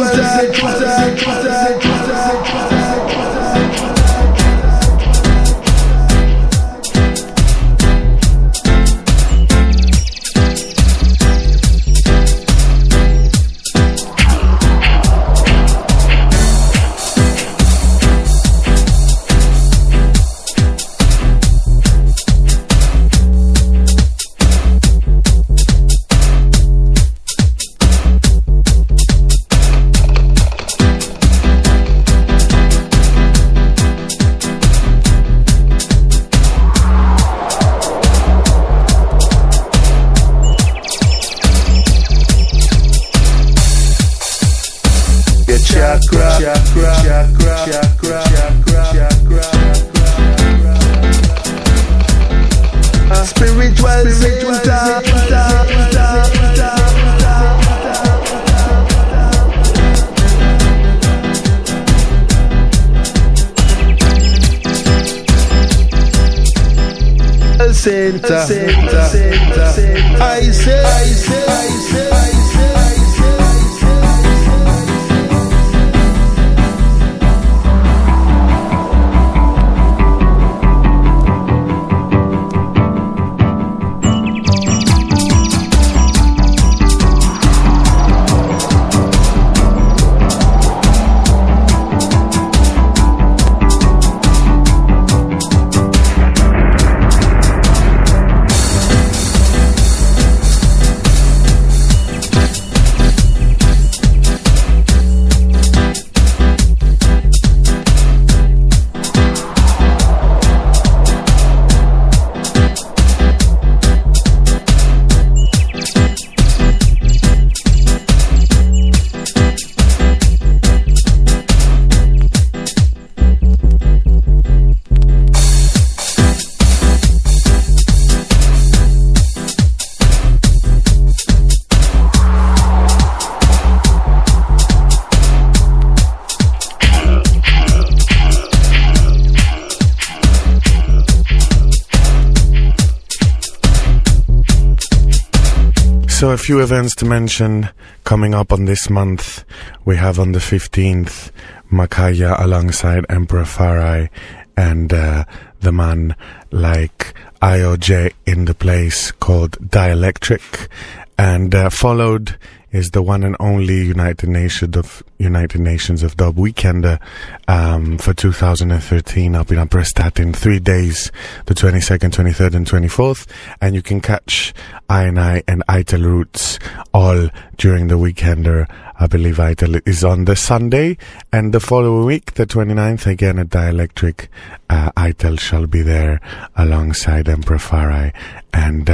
So a few events to mention coming up on this month. We have on the 15th Makaya alongside Emperor Farai and the man like IOJ in the place called Dielectric, and followed is the one and only United Nations of Dub Weekender for 2013 up in Upper Stat in 3 days, the 22nd, 23rd and 24th, and you can catch I and Itel Roots all during the Weekender. I believe Itel is on the Sunday, and the following week, the 29th, again at Dielectric, Itel shall be there alongside Emperor Farai and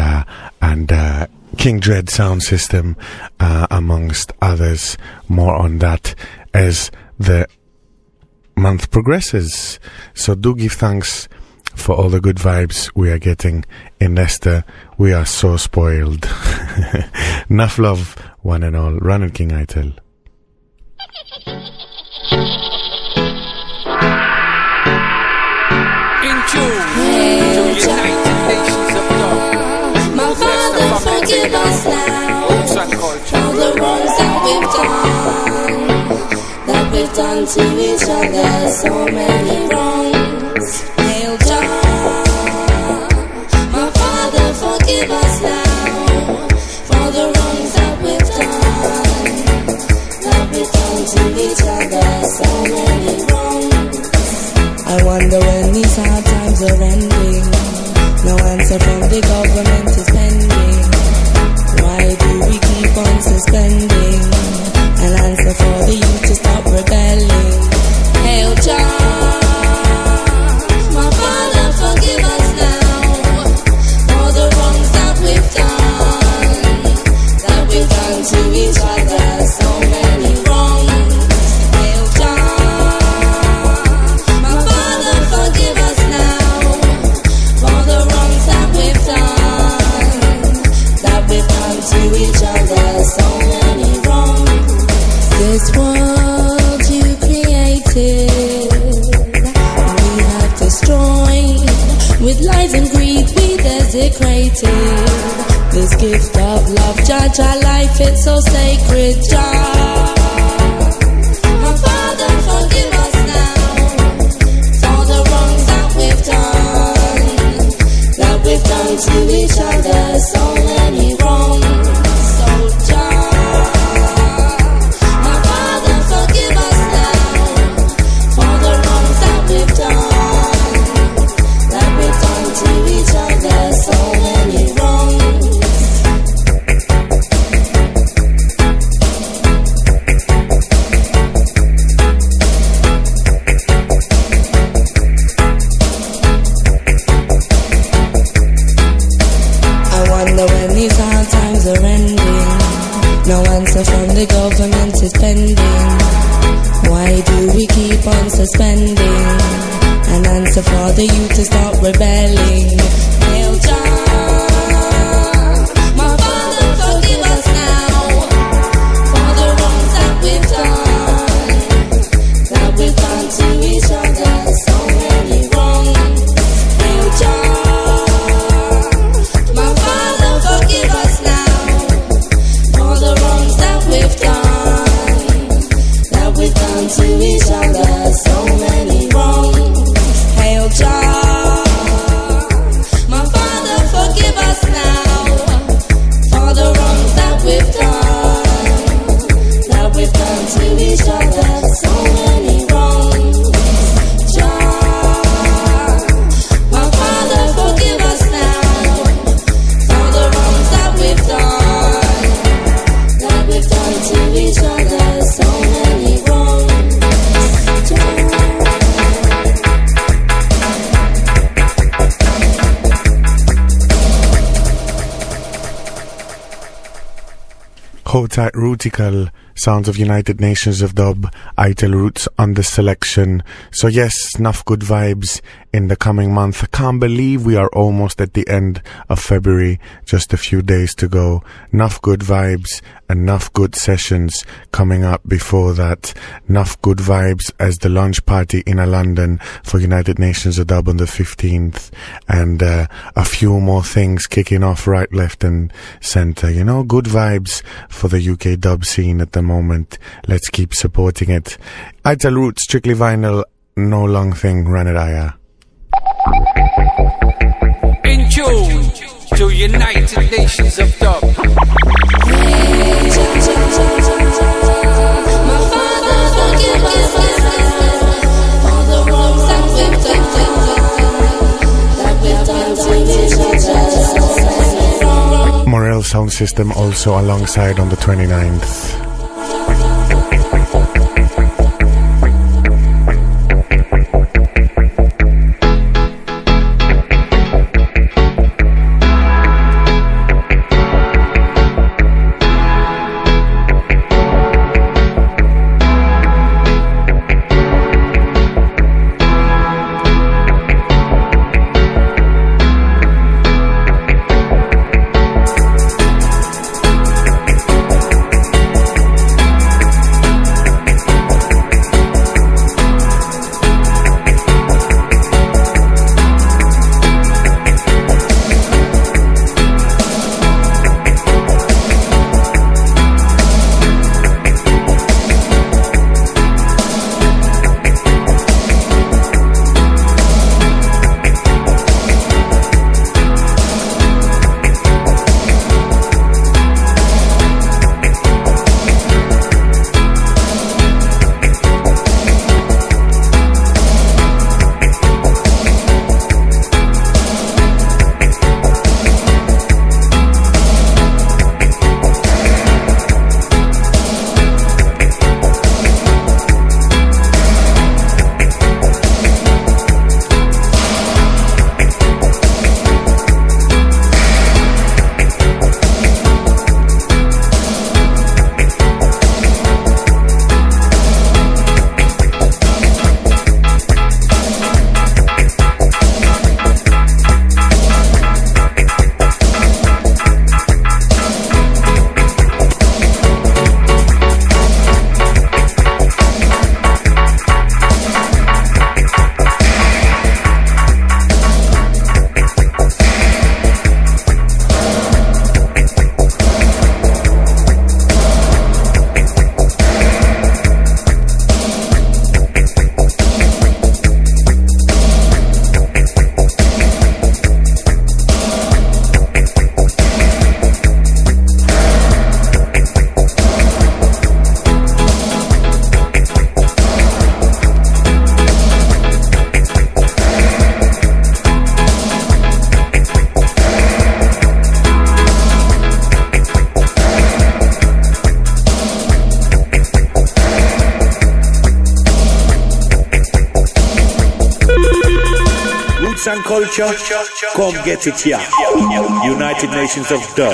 King Dread Sound System, amongst others. More on that as the month progresses. So do give thanks for all the good vibes we are getting in Leicester. We are so spoiled. Enough love, one and all. Run it, King Itel. In June, United Nations of Dub. My Father, forgive us now all the wrongs that we've done to each other, so many wrongs. Hail Jah, my Father, forgive us now for the wrongs that we've done to each other, so many wrongs. I wonder when these hard times are ending. No answer from the government is pending. Why do we keep on suspending? An answer for the youth to stop rebelling. Hail Jah, my Father, forgive us now for the wrongs that we've done to each other, so many wrongs. Hail Jah, my Father, forgive us now for the wrongs that we've done to each other, so many wrongs. This world you created, we have destroyed. With lies and greed we desecrated. this gift of love. Judge our life, it's so sacred, Jah. My Father, forgive us now for the wrongs that we've done to each other, so many wrongs. So Jah, my Father, forgive us now for the wrongs that we've done to each other, so many wrongs. When these hard times are ending, no answer from the government is pending. Why do we keep on suspending an answer for the youth to stop rebelling? Hail Jah, my Father, forgive us now for the wrongs that we've done to each other, so many wrongs. Hail Jah, forgive us now for the wrongs that we've done to each other, so many wrongs. Hail Jah, my Father, forgive us now for the wrongs that we've done to each other, so many wrongs. Jah, my Father, forgive us now for the wrongs that we've done to each other, so many wrongs. Hold tight, Rootical, sounds of United Nations of Dub, Itel Roots on the selection. So yes, enough good vibes in the coming month. I can't believe we are almost at the end of February, just a few days to go. Enough good vibes, enough good sessions coming up before that. Enough good vibes as the launch party in London for United Nations of Dub on the 15th. And a few more things kicking off right, left and centre. You know, good vibes for the UK dub scene at the moment. Let's keep supporting it. Itel Roots, strictly vinyl, no long thing, run it higher. In tune to United Nations of Dub. Morel Sound System also alongside on the 29th. and culture, come get it here. United Nations of Dub.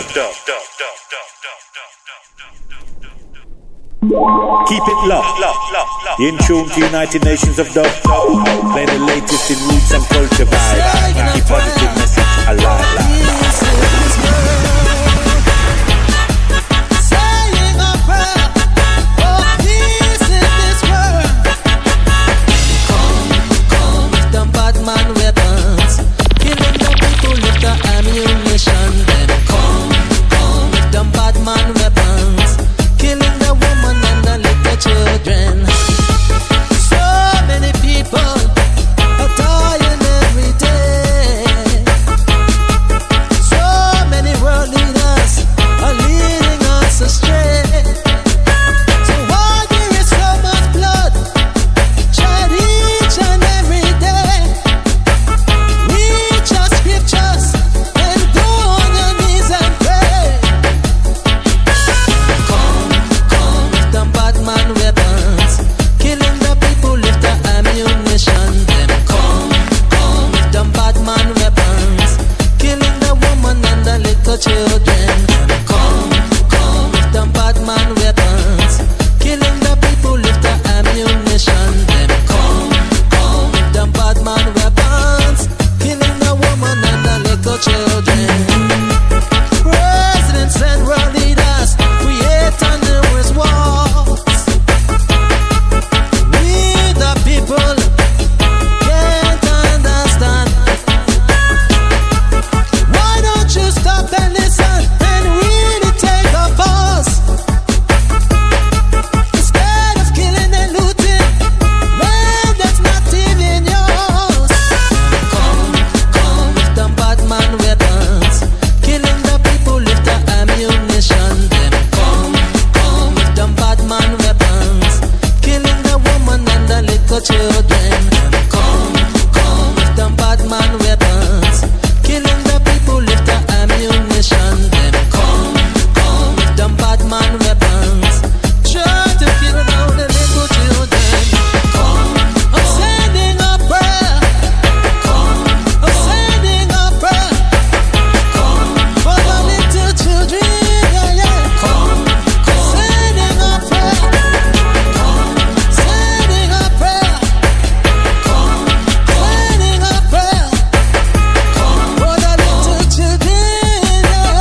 Keep it locked. In tune to United Nations of Dub. Play the latest in roots and culture vibe. Keep positive message alive. Man weapons, killing the people with the ammunition. Them come with them bad man weapons, killing the woman and the little children. So many people are dying every day. So many world leaders are leading us astray. So why there is so much blood shed each and every day? Children, come with them bad man weapons, killing the people with the ammunition. Them come with them bad man weapons, killing the woman and the little children. Presidents and world leaders create numerous wars. We the people can't understand. Why don't you stop and listen and really take a pause? Instead of killing and looting land that's not even yours. Come with them bad man weapons, killing the people with the ammunition. Them come with them bad man weapons, killing the woman and the little children. Come with them bad man weapons, killing the people with the ammunition. Them come with them bad man weapons, try to kill down the little children. I'm sending a prayer. I'm sending a prayer for the little children. Sending a prayer. Sending a prayer. Sending a prayer for the little children.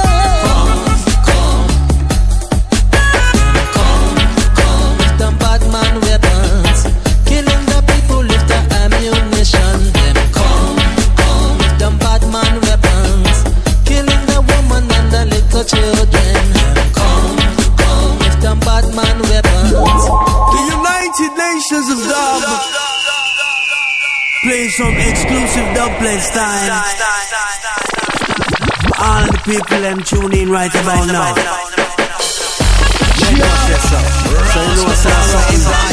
Come with them bad man weapons, killing the people with the ammunition. Them come with them bad man weapons, killing the woman and the little children. Come with them bad man weapons. The United Nations of Dub. Play some exclusive dubplate style. All the people them tune in right about now. Check out this up. So you know what's up.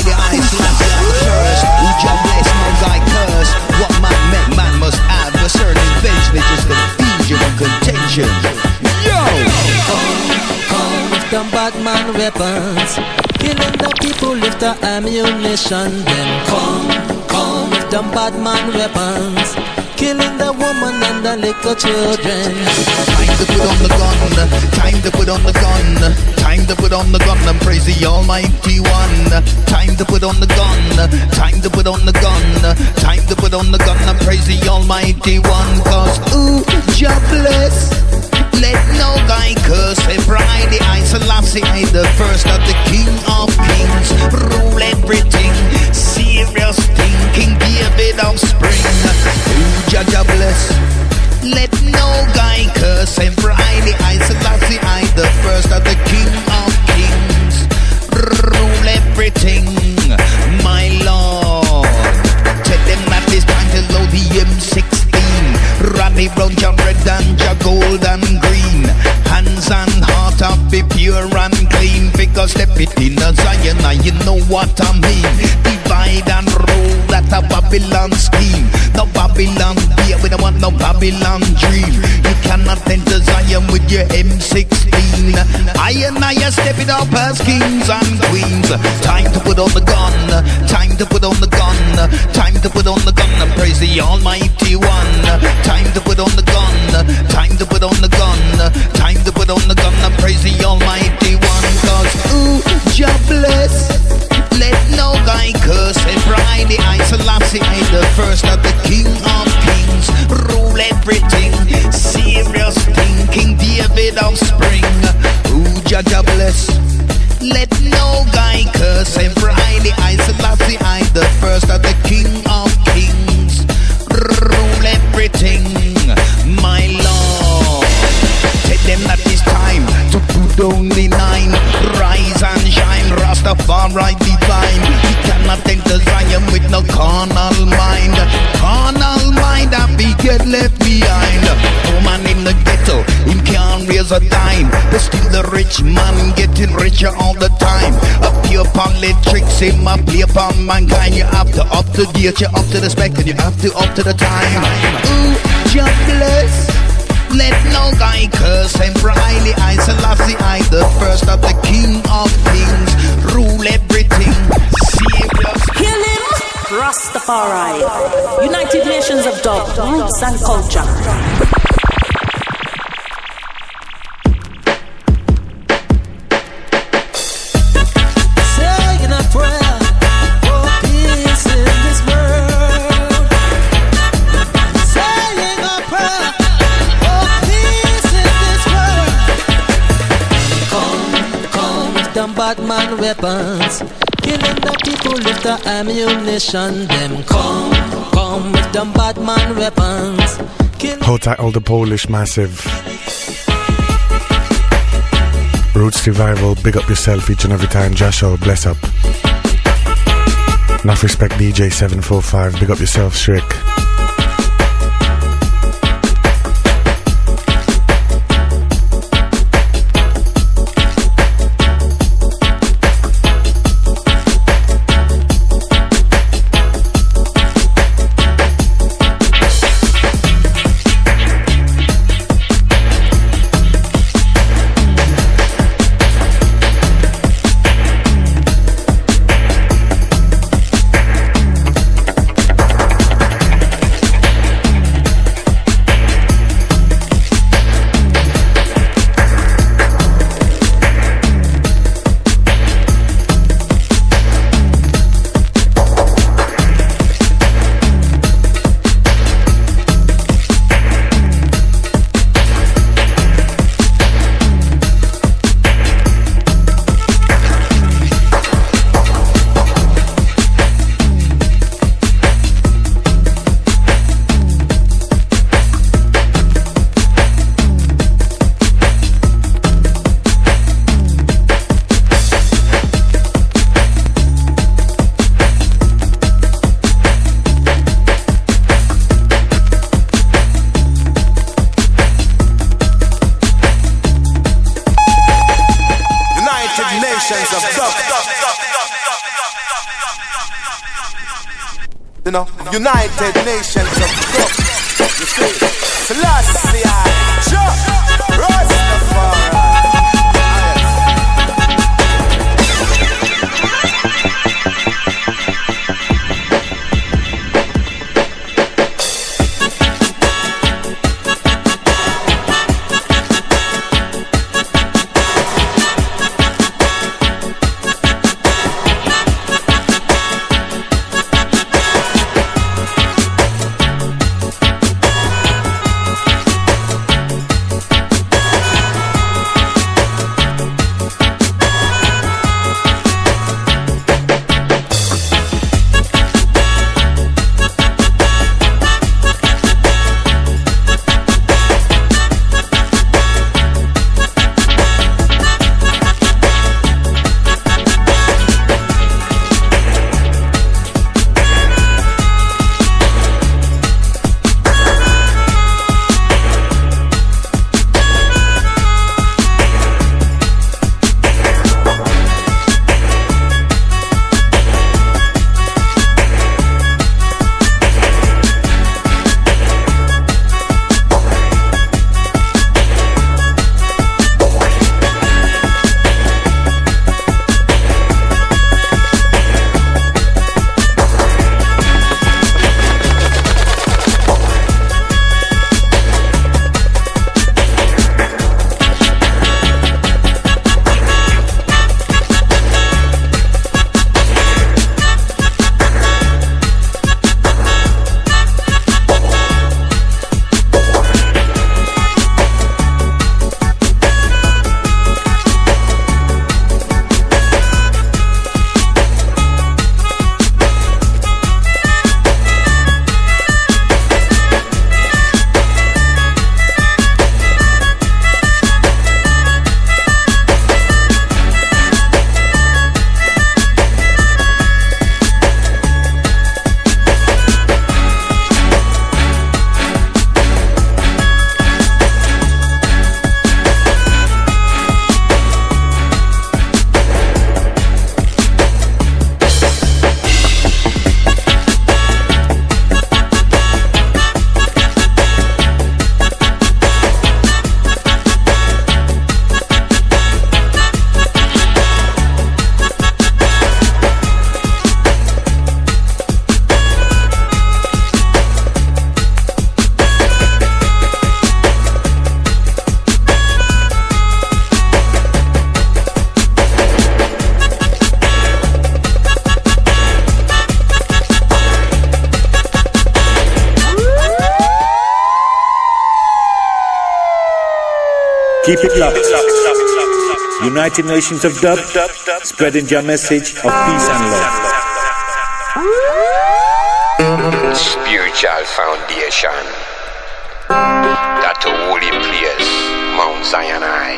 What man met, man must have a certain eventually just confusion and contention. Yo! Come with them bad man weapons, killing the people with the ammunition. Them come with them bad man weapons, killing the woman and the little children. Time to put on the gun, time to put on the gun, time to put on the gun and praise the Almighty One. Time to put on the gun, time to put on the gun, time to put on the gun and praise the Almighty One. Cause ooh, Jah bless. Let no guy curse him. Pride the I Selassie, I the first of the King of Kings. Rule everything, serious thing. King David of spring. Ooh, Jah bless. Let no guy curse him. Pride the I Selassie, I the first of the King of Kings. Rule everything, my Lord. Tell them that it's time to load the M16. Rally round your red and your gold and green. Hands and heart up be pure and clean. Because step it in the Zion, now you know what I mean. Divide and rule, that a Babylon scheme. No Babylon beer, we don't want no Babylon dream. You cannot enter Zion with your M16. I and I are stepping up as kings and queens. Time to put on the gun, time to put on the gun, time to put on the gun and praise the Almighty One. Time to put on the gun, time to put on the gun, time to put on the gun and praise the Almighty One. Cause ooh, Jah bless, let no guy curse. Friday I Selassie I the first of the King of Kings. Rule everything, serious thing. King David of spring. Ooh, Jah bless, let no guy curse. Friday I Selassie I the first of the King of Kings. Rule everything, my Lord. Tell them that it's time to put down the nine. Rise and shine, Rastafari divine. He cannot enter Zion with no carnal mind. Carnal mind and we get left behind. Woman in the ghetto, him can't raise a dime. But still the rich man getting richer all the time. Up here politics, him a play upon mankind. You have to up to date, you up to the spec, and you have to up to the time. Ooh, Jah bless, let no guy curse. Friday I Selassie I the first of the King of Kings. Rule everything, serious. Kill him, Rastafari. United Nations of Dub, Roots and Culture. Saying a prayer for peace in this world. Saying a prayer for peace in this world. Come with them bad man weapons, killing the people with the ammunition. Them come with them bad man weapons. Hold tight, all the Polish massive. Roots Revival, big up yourself each and every time. Joshua, bless up. Enough respect, DJ 745, big up yourself, Shriek. You know, United Nations of Dub. You see, Selassie I, Jah, Rastafari. Keep it locked. United Nations of Dub, spreading your message of peace and love. Spiritual foundation. That holy place, Mount Sinai.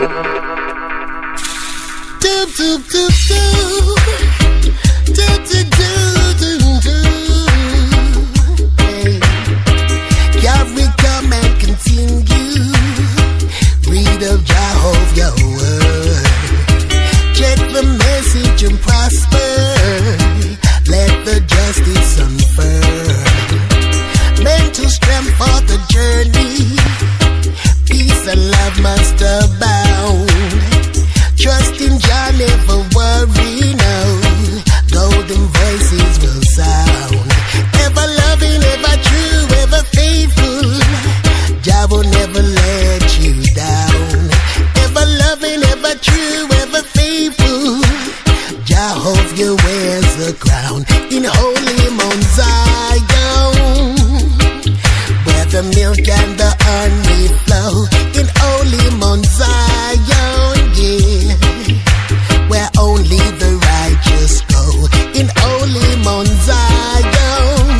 Doop, doop, doop, doop. Doop, doop, doop, doop, doop. Hey. God, we come and continue. Read of Jehovah word. Check the message and prosper. Let the justice unfurl. Mental strength for the journey. Peace and love must abound. Trust in Jah, never worry, no. Golden voices will sound. Ever loving, ever true, ever faithful. Jah will never let you down. Ever loving, ever true, ever faithful. Jehovah wears the crown in holy Mount Zion, where the milk and the honey flow. In holy Mount Zion, yeah, where only the righteous go. In holy Mount Zion,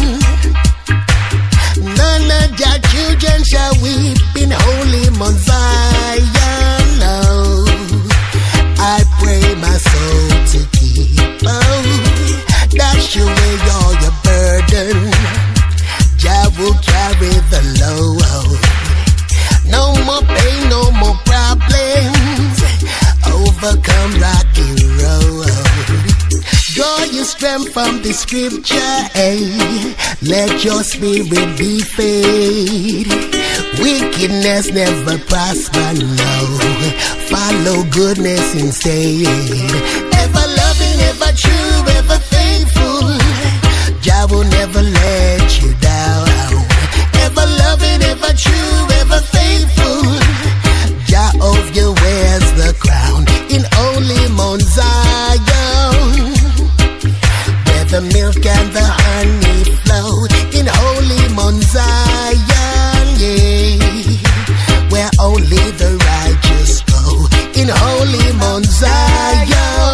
none of your children shall weep. In holy Mount Zion, no. I pray my soul to keep. Oh, dash away all your burden. Jah will carry the load. No more pain, no more problems. Overcome rock and roll. Draw your strength from the scripture, eh? Let your spirit be fed. Wickedness never prosper, no. Follow goodness instead. Ever loving, ever true, ever faithful. Jah will never let you down. Ever loving, ever true, ever faithful. Jehovah wears the crown in holy Mount Zion, where the milk and the honey flow. In holy Mount Zion, yeah, where only the righteous go. In holy Mount Zion.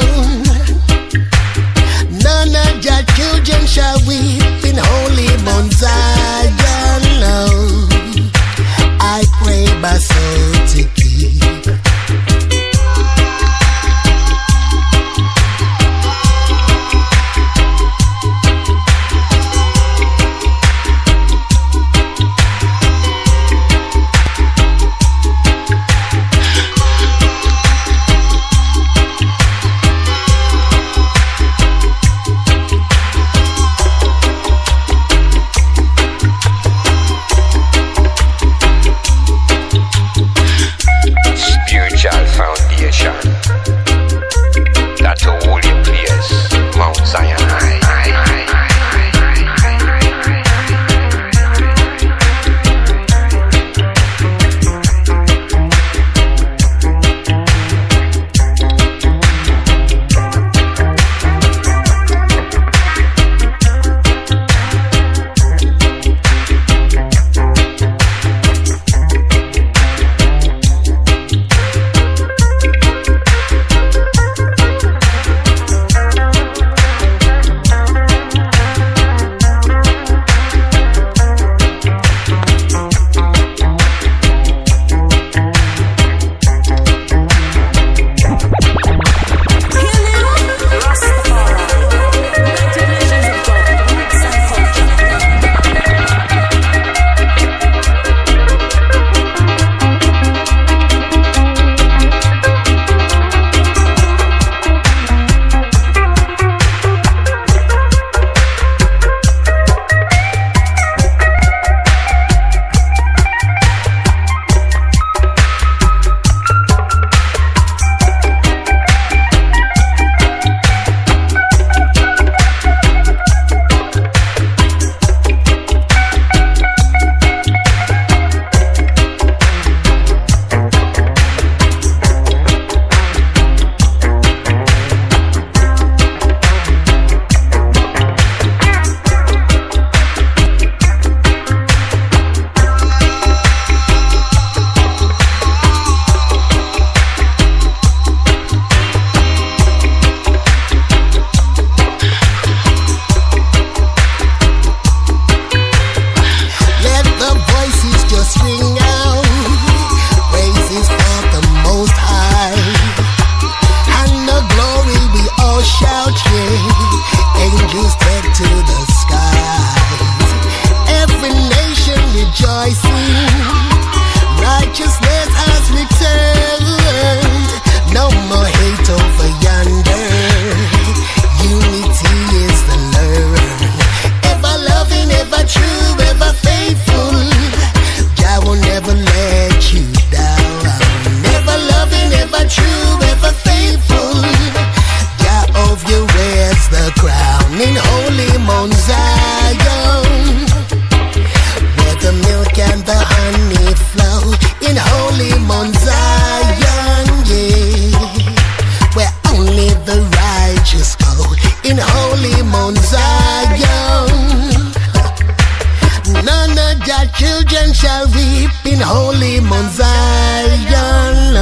shall reap in holy Mount Zion.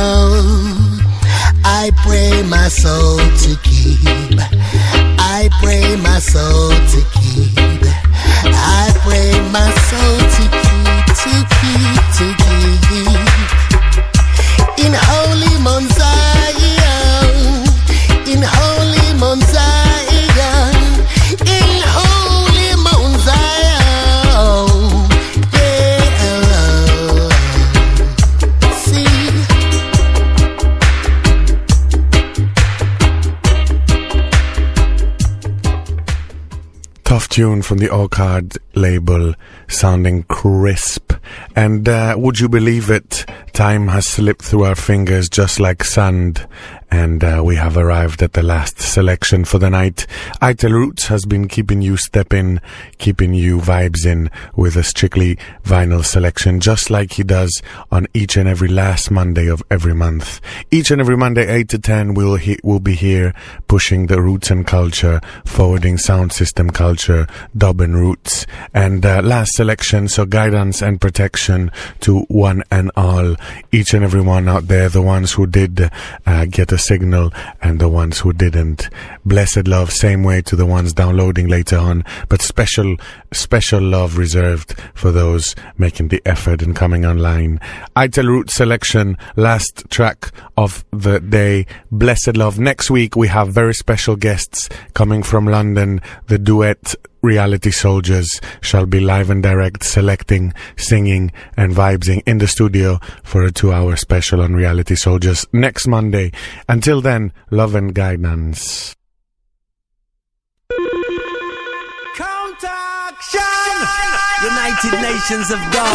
I pray my soul to keep. I pray my soul to keep. I pray my soul to keep. In holy Mount Zion. In holy Mount Zion. In holy Mount Zion. Tough tune from the Orchard label, sounding crisp. And would you believe it? Time has slipped through our fingers just like sand. And we have arrived at the last selection for the night. Itel Roots has been keeping you stepping, keeping you vibes in with a strictly vinyl selection, just like he does on each and every last Monday of every month. Each and every Monday, 8 to 10, we'll be here pushing the roots and culture, forwarding sound system culture, dub and roots. And last selection, so guidance and protection to one and all. Each and every one out there, the ones who did get a signal and the ones who didn't. Blessed love, same way to the ones downloading later on, but special love reserved for those making the effort and coming online. Itel Root selection, last track of the day, Blessed Love. Next week we have very special guests coming from London. The duet Reality Soldiers shall be live and direct, selecting, singing and vibesing in the studio for a 2-hour special on Reality Soldiers next Monday. Until then, love and guidance. Counteraction! United Nations of Dub.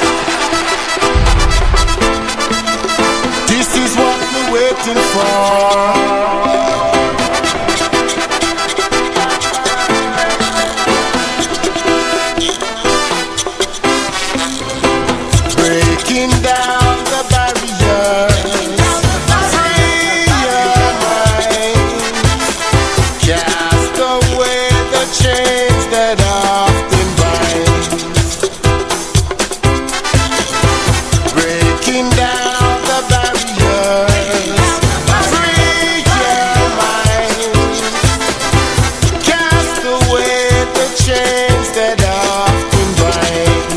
This is what we're waiting for. Breaking down the barriers, free your mind, cast away the chains that often bind. Breaking down the barriers, free your mind, cast away the chains that often bind.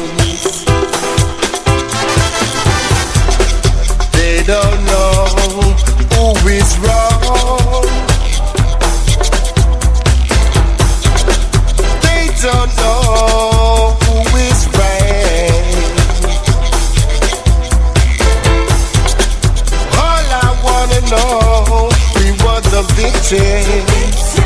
They don't know who is wrong. They don't know who is right. All I wanna know, we were the victims,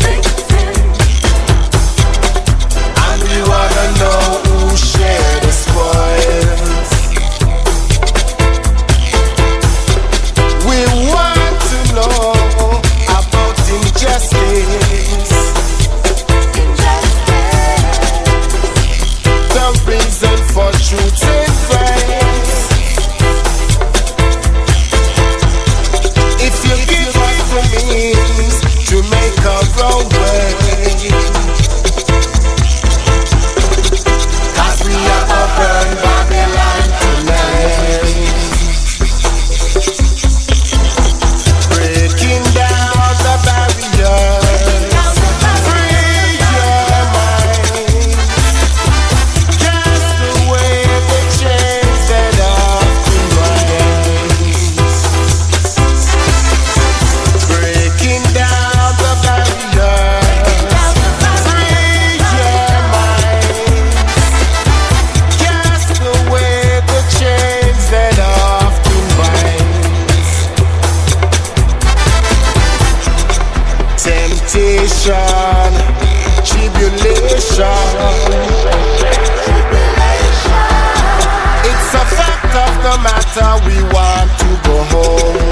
and we wanna know who shared the spoils. We want to know about injustice, the reason for truth and grace. If you give us the means to make our own way, 'cause we are open Babylon tonight. Breaking down the barriers, free your mind, cast away the chains that often bind. Breaking down the barriers, free your mind, cast away the chains that often bind. Temptation, tribulation, it's a fact of the matter, we want to go home.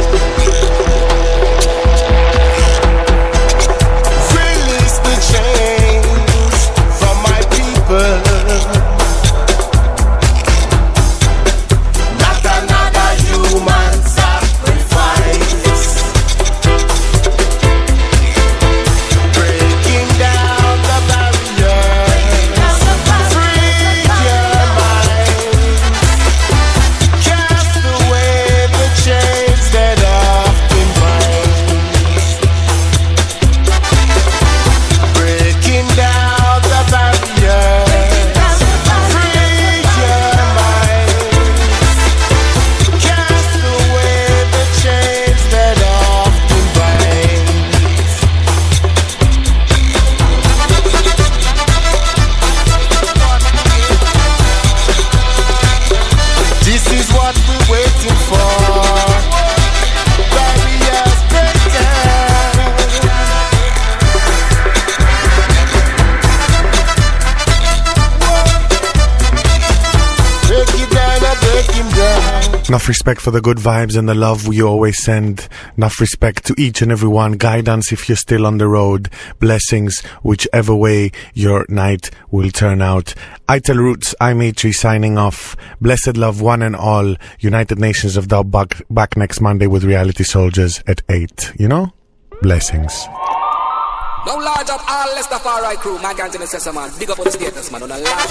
Release the chains from my people. Not another human sacrifice. Breaking down the barriers, free your mind, Enough respect for the good vibes and the love you always send. Enough respect to each and every one. Guidance if you're still on the road. Blessings whichever way your night will turn out. Itel Roots, I'm H3 signing off. Blessed love one and all. United Nations of Dub back next Monday with Reality Soldiers at 8. You know? Blessings. No large up all Rastafari crew. Man can't tell us, man. Big up for the status, man. On a large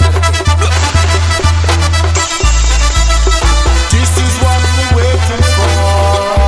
This is what we're waiting for.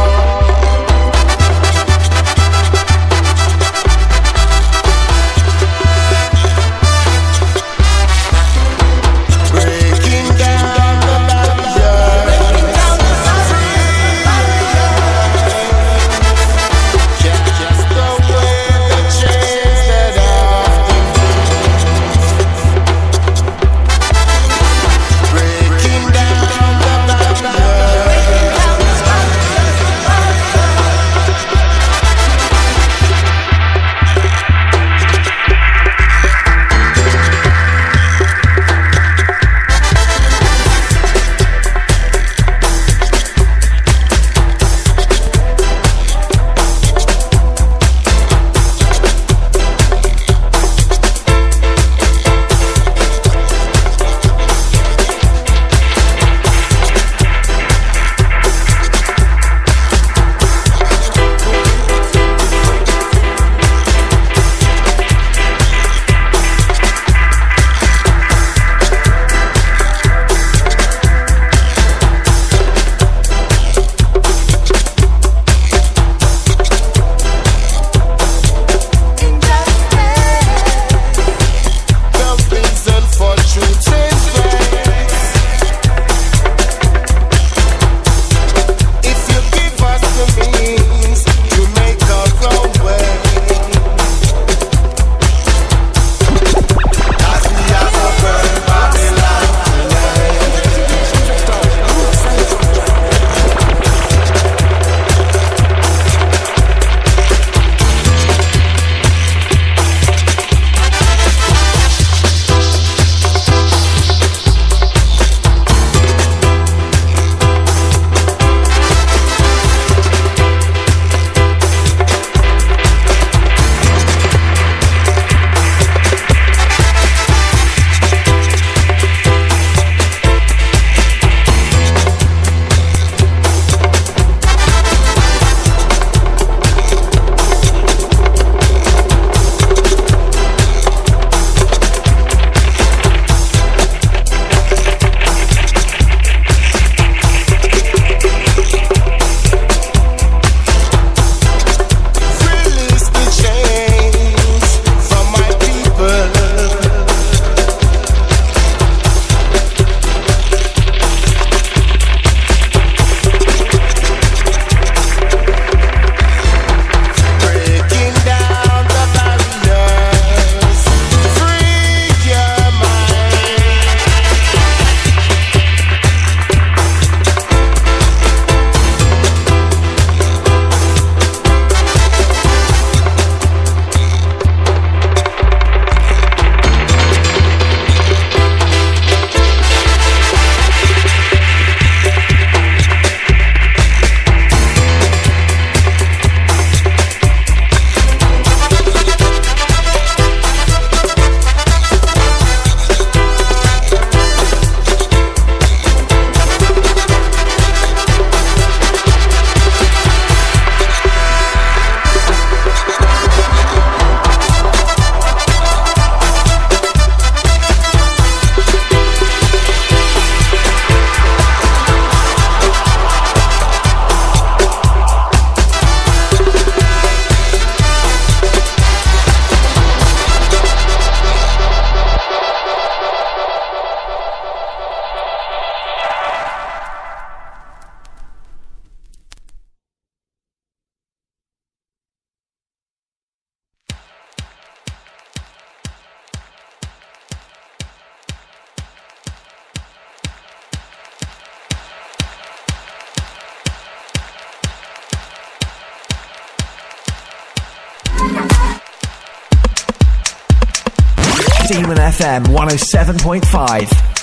Demon FM 107.5.